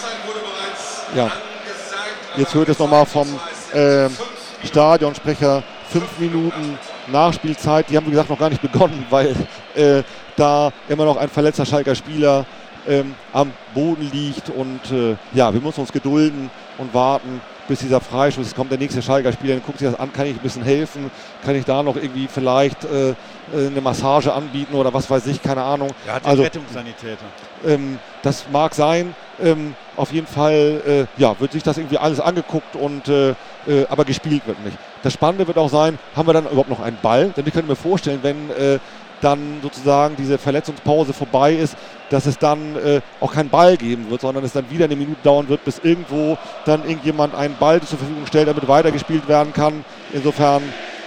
S2: Ja, jetzt hört es nochmal vom äh, Stadionsprecher, fünf Minuten Nachspielzeit, die haben wie gesagt noch gar nicht begonnen, weil äh, da immer noch ein verletzter Schalker Spieler Ähm, am Boden liegt und äh, ja, wir müssen uns gedulden und warten, bis dieser Freistoß, es kommt der nächste Schalker Spieler, dann guckt sich das an, kann ich ein bisschen helfen, kann ich da noch irgendwie vielleicht äh, eine Massage anbieten oder was weiß ich, keine Ahnung.
S1: Er hat
S2: also,
S1: den Rettungssanitäter.
S2: Ähm, das mag sein, ähm, auf jeden Fall äh, ja, wird sich das irgendwie alles angeguckt und äh, äh, aber gespielt wird nicht. Das Spannende wird auch sein, haben wir dann überhaupt noch einen Ball? Denn ich könnte mir vorstellen, wenn äh, dann sozusagen diese Verletzungspause vorbei ist, dass es dann äh, auch keinen Ball geben wird, sondern es dann wieder eine Minute dauern wird, bis irgendwo dann irgendjemand einen Ball zur Verfügung stellt, damit weitergespielt werden kann. Insofern,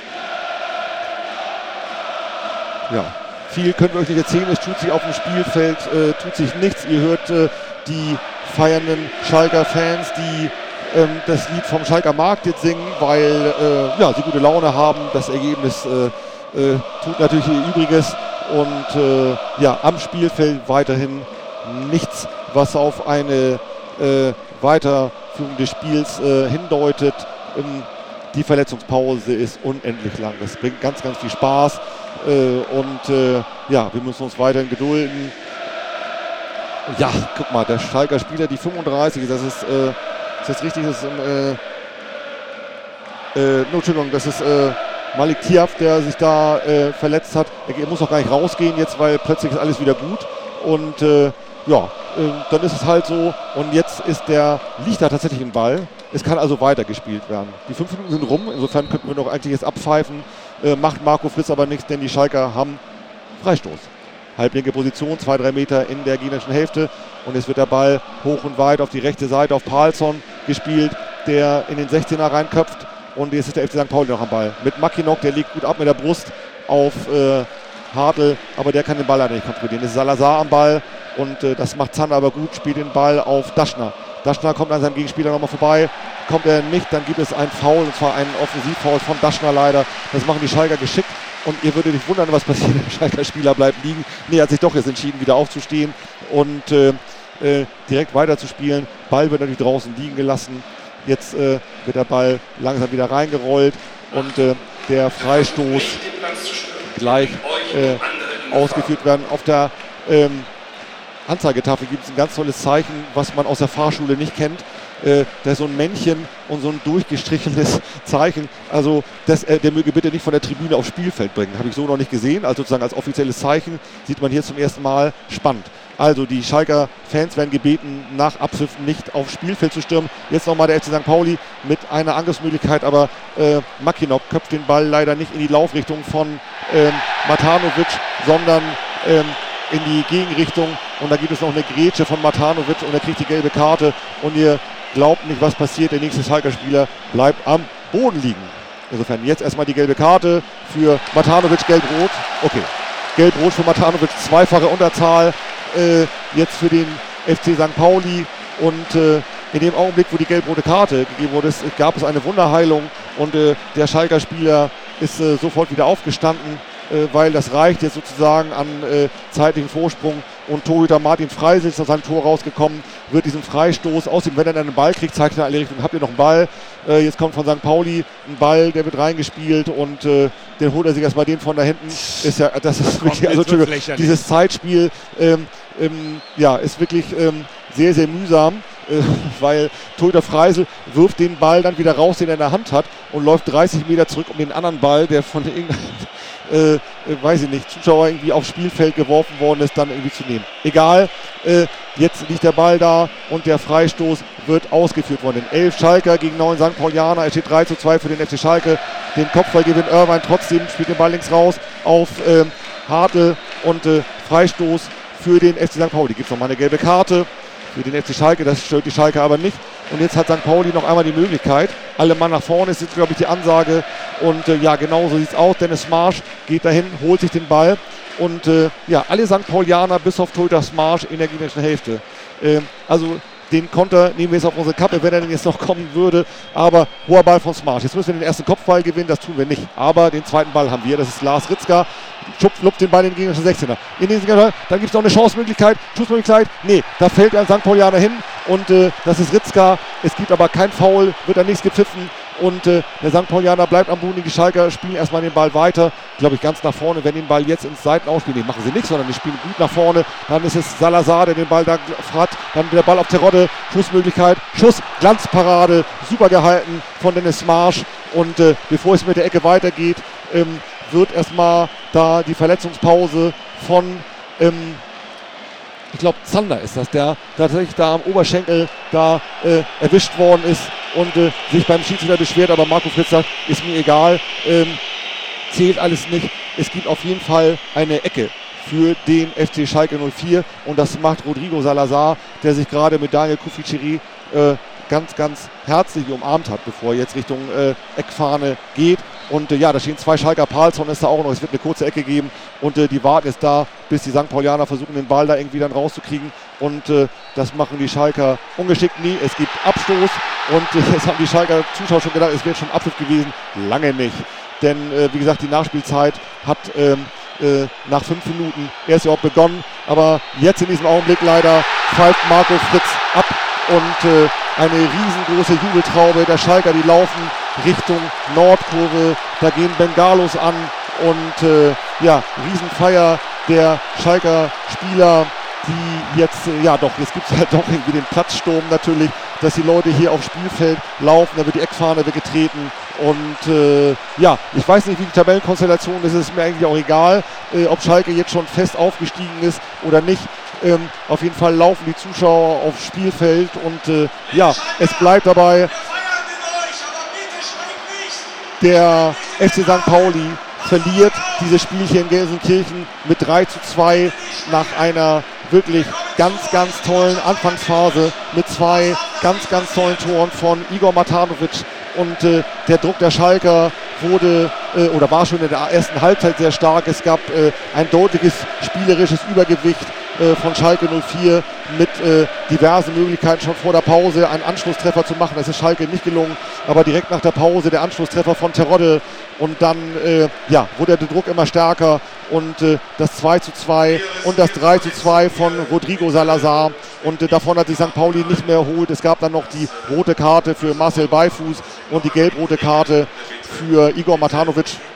S2: ja, viel könnt ihr euch nicht erzählen, es tut sich auf dem Spielfeld, äh, tut sich nichts. Ihr hört äh, die feiernden Schalker Fans, die ähm, das Lied vom Schalker Markt jetzt singen, weil äh, ja, sie gute Laune haben. Das Ergebnis äh, Äh, tut natürlich ihr Übriges und äh, ja, am Spielfeld weiterhin nichts, was auf eine äh, Weiterführung des Spiels äh, hindeutet. Ähm, die Verletzungspause ist unendlich lang. Das bringt ganz, ganz viel Spaß äh, und äh, ja, wir müssen uns weiterhin gedulden. Ja, guck mal, der Schalker Spieler, die fünfunddreißig, das ist, äh, ist das richtig? Das ist, äh, äh, no, Entschuldigung, das ist äh, Malik Tiaf, der sich da äh, verletzt hat. Er muss auch gar nicht rausgehen jetzt, weil plötzlich ist alles wieder gut. Und äh, ja, äh, dann ist es halt so. Und jetzt ist der, liegt da tatsächlich ein Ball. Es kann also weitergespielt werden. Die fünf Minuten sind rum, insofern könnten wir doch eigentlich jetzt abpfeifen. Äh, macht Marco Fritz aber nichts, denn die Schalker haben Freistoß. Halblinke Position, zwei, drei Meter in der gegnerischen Hälfte. Und jetzt wird der Ball hoch und weit auf die rechte Seite auf Paulson gespielt, der in den sechzehner reinköpft. Und jetzt ist der F C Sankt Pauli noch am Ball. Mit Mackinock, der legt gut ab mit der Brust auf äh, Hartl, aber der kann den Ball leider nicht kontrollieren. Es ist Salazar am Ball und äh, das macht Zander aber gut, spielt den Ball auf Daschner. Daschner kommt an seinem Gegenspieler nochmal vorbei. Kommt er nicht, dann gibt es einen Foul, und zwar einen Offensivfoul von Daschner leider. Das machen die Schalker geschickt und ihr würdet euch wundern, was passiert. Der Schalker Spieler bleibt liegen. Nee, hat sich doch jetzt entschieden, wieder aufzustehen und äh, äh, direkt weiterzuspielen. Ball wird natürlich draußen liegen gelassen. Jetzt äh, wird der Ball langsam wieder reingerollt und äh, der Anzeigetafel gibt es ein ganz tolles Zeichen, was man aus der Fahrschule nicht kennt. Äh, da ist so ein Männchen und so ein durchgestrichenes Zeichen. Also das, äh, der möge bitte nicht von der Tribüne aufs Spielfeld bringen. Habe ich so noch nicht gesehen. Also sozusagen als offizielles Zeichen sieht man hier zum ersten Mal. Spannend. Also die Schalker Fans werden gebeten, nach Abpfiff nicht aufs Spielfeld zu stürmen. Jetzt nochmal der F C Sankt Pauli mit einer Angriffsmöglichkeit, aber äh, Makinok köpft den Ball leider nicht in die Laufrichtung von ähm, Matanovic, sondern ähm, in die Gegenrichtung. Und da gibt es noch eine Grätsche von Matanovic und er kriegt die gelbe Karte. Und ihr glaubt nicht, was passiert. Der nächste Schalker Spieler bleibt am Boden liegen. Insofern jetzt erstmal die gelbe Karte für Matanovic, gelb-rot. Okay, gelb-rot für Matanovic, zweifache Unterzahl. Äh, jetzt für den F C Sankt Pauli. Und äh, in dem Augenblick, wo die gelb-rote Karte gegeben wurde, es, gab es eine Wunderheilung. Und äh, der Schalker Spieler ist äh, sofort wieder aufgestanden, äh, weil das reicht jetzt sozusagen an äh, zeitlichen Vorsprung. Und Torhüter Martin Freisel ist aus seinem Tor rausgekommen, wird diesen Freistoß aus dem, wenn er dann einen Ball kriegt, zeigt er in alle Richtungen, habt ihr noch einen Ball? Äh, jetzt kommt von Sankt Pauli ein Ball, der wird reingespielt und äh, den holt er sich erstmal den von da hinten. Ist ja, das ist wirklich, also dieses Zeitspiel ähm, ähm, ja, ist wirklich ähm, sehr, sehr mühsam. Äh, weil Torhüter Freisel wirft den Ball dann wieder raus, den er in der Hand hat und läuft dreißig Meter zurück, um den anderen Ball, der von irgendeinem Äh, äh, weiß ich nicht, Zuschauer irgendwie aufs Spielfeld geworfen worden ist, dann irgendwie zu nehmen. Egal, äh, jetzt liegt der Ball da und der Freistoß wird ausgeführt worden. elf Schalker gegen neun Sankt Paulianer, es steht drei zu zwei für den F C Schalke. Den Kopfball gewinnt Irvine, trotzdem spielt den Ball links raus auf äh, Hartl und äh, Freistoß für den F C Sankt Pauli. Gibt es nochmal eine gelbe Karte für den F C Schalke, das stört die Schalke aber nicht. Und jetzt hat Sankt Pauli noch einmal die Möglichkeit. Alle Mann nach vorne ist jetzt, glaube ich, die Ansage. Und äh, ja, genau so sieht es aus. Dennis Marsch geht dahin, holt sich den Ball. Und äh, ja, alle Sankt Paulianer bis auf Torhüter Marsch in der gegnerischen Hälfte. Ähm, also den Konter nehmen wir jetzt auf unsere Kappe, wenn er denn jetzt noch kommen würde. Aber hoher Ball von Smarsch. Jetzt müssen wir den ersten Kopfball gewinnen, das tun wir nicht. Aber den zweiten Ball haben wir, das ist Lars Ritzka. Schupft, lupft den Ball in den gegnerischen sechzehner. In den Dann gibt es noch eine Chancemöglichkeit, Schussmöglichkeit. Nee, da fällt ein Sankt Paulianer hin. Und äh, das ist Ritzka. Es gibt aber kein Foul, wird da nichts gepfiffen. Und äh, der Sankt Paulianer bleibt am Boden. Die Schalker spielen erstmal den Ball weiter. Glaube ich, ganz nach vorne. Wenn den Ball jetzt ins Seitenausspielen, nee, machen sie nicht, sondern die spielen gut nach vorne. Dann ist es Salazar, der den Ball da hat. Dann der Ball auf Terodde. Schussmöglichkeit. Schuss, Glanzparade. Super gehalten von Dennis Marsch. Und äh, bevor es mit der Ecke weitergeht, ähm, wird erstmal da die Verletzungspause von, ähm, ich glaube, Zander ist das, der tatsächlich da am Oberschenkel da äh, erwischt worden ist und äh, sich beim Schiedsrichter beschwert, aber Marco Fritz sagt, ist mir egal, ähm, zählt alles nicht. Es gibt auf jeden Fall eine Ecke für den F C Schalke null vier und das macht Rodrigo Salazar, der sich gerade mit Daniel Kufichiri äh, ganz, ganz herzlich umarmt hat, bevor er jetzt Richtung äh, Eckfahne geht. Und äh, ja, da stehen zwei Schalker, Palsson ist da auch noch, es wird eine kurze Ecke geben und äh, die warten jetzt da, bis die Sankt Paulianer versuchen, den Ball da irgendwie dann rauszukriegen und äh, das machen die Schalker ungeschickt nie. Es gibt Abstoß und äh, jetzt haben die Schalker Zuschauer schon gedacht, es wäre schon Abpfiff gewesen. Lange nicht, denn äh, wie gesagt, die Nachspielzeit hat ähm, äh, nach fünf Minuten erst überhaupt begonnen, aber jetzt in diesem Augenblick leider pfeift Marco Fritz ab und äh, eine riesengroße Jubeltraube der Schalker, die laufen Richtung Nordkurve, da gehen Bengalos an und äh, ja, Riesenfeier der Schalker Spieler, die jetzt, äh, ja doch, jetzt gibt es halt doch irgendwie den Platzsturm natürlich, dass die Leute hier aufs Spielfeld laufen, da wird die Eckfahne weggetreten und äh, ja, ich weiß nicht, wie die Tabellenkonstellation ist, es ist mir eigentlich auch egal, äh, ob Schalke jetzt schon fest aufgestiegen ist oder nicht. Ähm, auf jeden Fall laufen die Zuschauer aufs Spielfeld und äh, ja, es bleibt dabei, der F C Sankt Pauli verliert dieses Spiel hier in Gelsenkirchen mit drei zu zwei nach einer wirklich ganz, ganz tollen Anfangsphase mit zwei ganz, ganz tollen Toren von Igor Matanovic. Und äh, der Druck der Schalker wurde äh, oder war schon in der ersten Halbzeit sehr stark. Es gab äh, ein deutliches spielerisches Übergewicht äh, von Schalke null vier mit äh, diversen Möglichkeiten schon vor der Pause einen Anschlusstreffer zu machen. Das ist Schalke nicht gelungen, aber direkt nach der Pause der Anschlusstreffer von Terodde und dann äh, ja, wurde der Druck immer stärker und äh, das zwei zu zwei und das drei zu zwei von Rodrigo Salazar und äh, davon hat sich Sankt Pauli nicht mehr erholt. Es gab dann noch die rote Karte für Marcel Beifuß und die gelb-rote Karte für Igor Matanovic.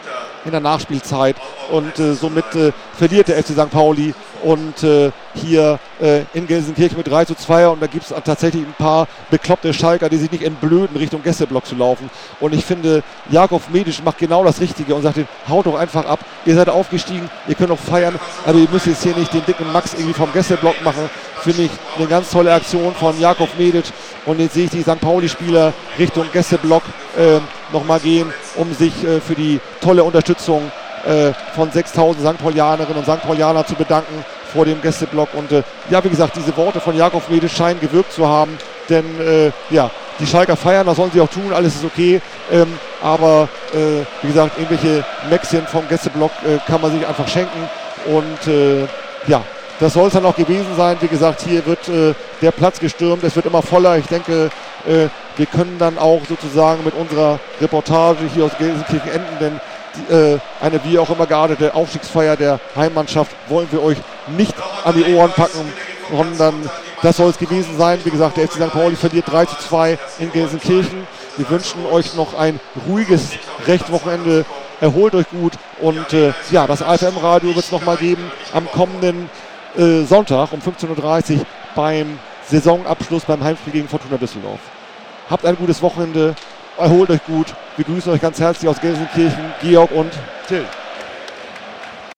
S2: in der Nachspielzeit und äh, somit äh, verliert der F C Sankt Pauli und äh, hier äh, in Gelsenkirchen mit drei zu zwei und da gibt es tatsächlich ein paar bekloppte Schalker, die sich nicht entblöden, Richtung Gästeblock zu laufen und ich finde, Jakov Medic macht genau das Richtige und sagt, haut doch einfach ab, ihr seid aufgestiegen, ihr könnt auch feiern, aber ihr müsst jetzt hier nicht den dicken Max irgendwie vom Gästeblock machen, finde ich eine ganz tolle Aktion von Jakov Medic und jetzt sehe ich die Sankt Pauli-Spieler Richtung Gästeblock äh, nochmal gehen, um sich äh, für die tolle Unterstützung äh, von sechstausend Sankt Paulianerinnen und Sankt Paulianer zu bedanken vor dem Gästeblock und äh, ja, wie gesagt, diese Worte von Jakov Medic scheinen gewirkt zu haben, denn äh, ja, die Schalker feiern, das sollen sie auch tun, alles ist okay, ähm, aber äh, wie gesagt, irgendwelche Mäxchen vom Gästeblock äh, kann man sich einfach schenken und äh, ja, das soll es dann auch gewesen sein. Wie gesagt, hier wird äh, der Platz gestürmt, es wird immer voller. Ich denke, äh, wir können dann auch sozusagen mit unserer Reportage hier aus Gelsenkirchen enden, denn die, äh, eine wie auch immer geartete Aufstiegsfeier der Heimmannschaft wollen wir euch nicht an die Ohren packen, sondern das soll es gewesen sein. Wie gesagt, der F C Sankt Pauli verliert drei zu zwei in Gelsenkirchen. Wir wünschen euch noch ein ruhiges Restwochenende. Erholt euch gut und äh, ja, das A F M-Radio wird es nochmal geben am kommenden Äh, Sonntag um fünfzehn Uhr dreißig beim Saisonabschluss beim Heimspiel gegen Fortuna Düsseldorf. Habt ein gutes Wochenende, erholt euch gut. Wir grüßen euch ganz herzlich aus Gelsenkirchen, Georg und
S1: Till.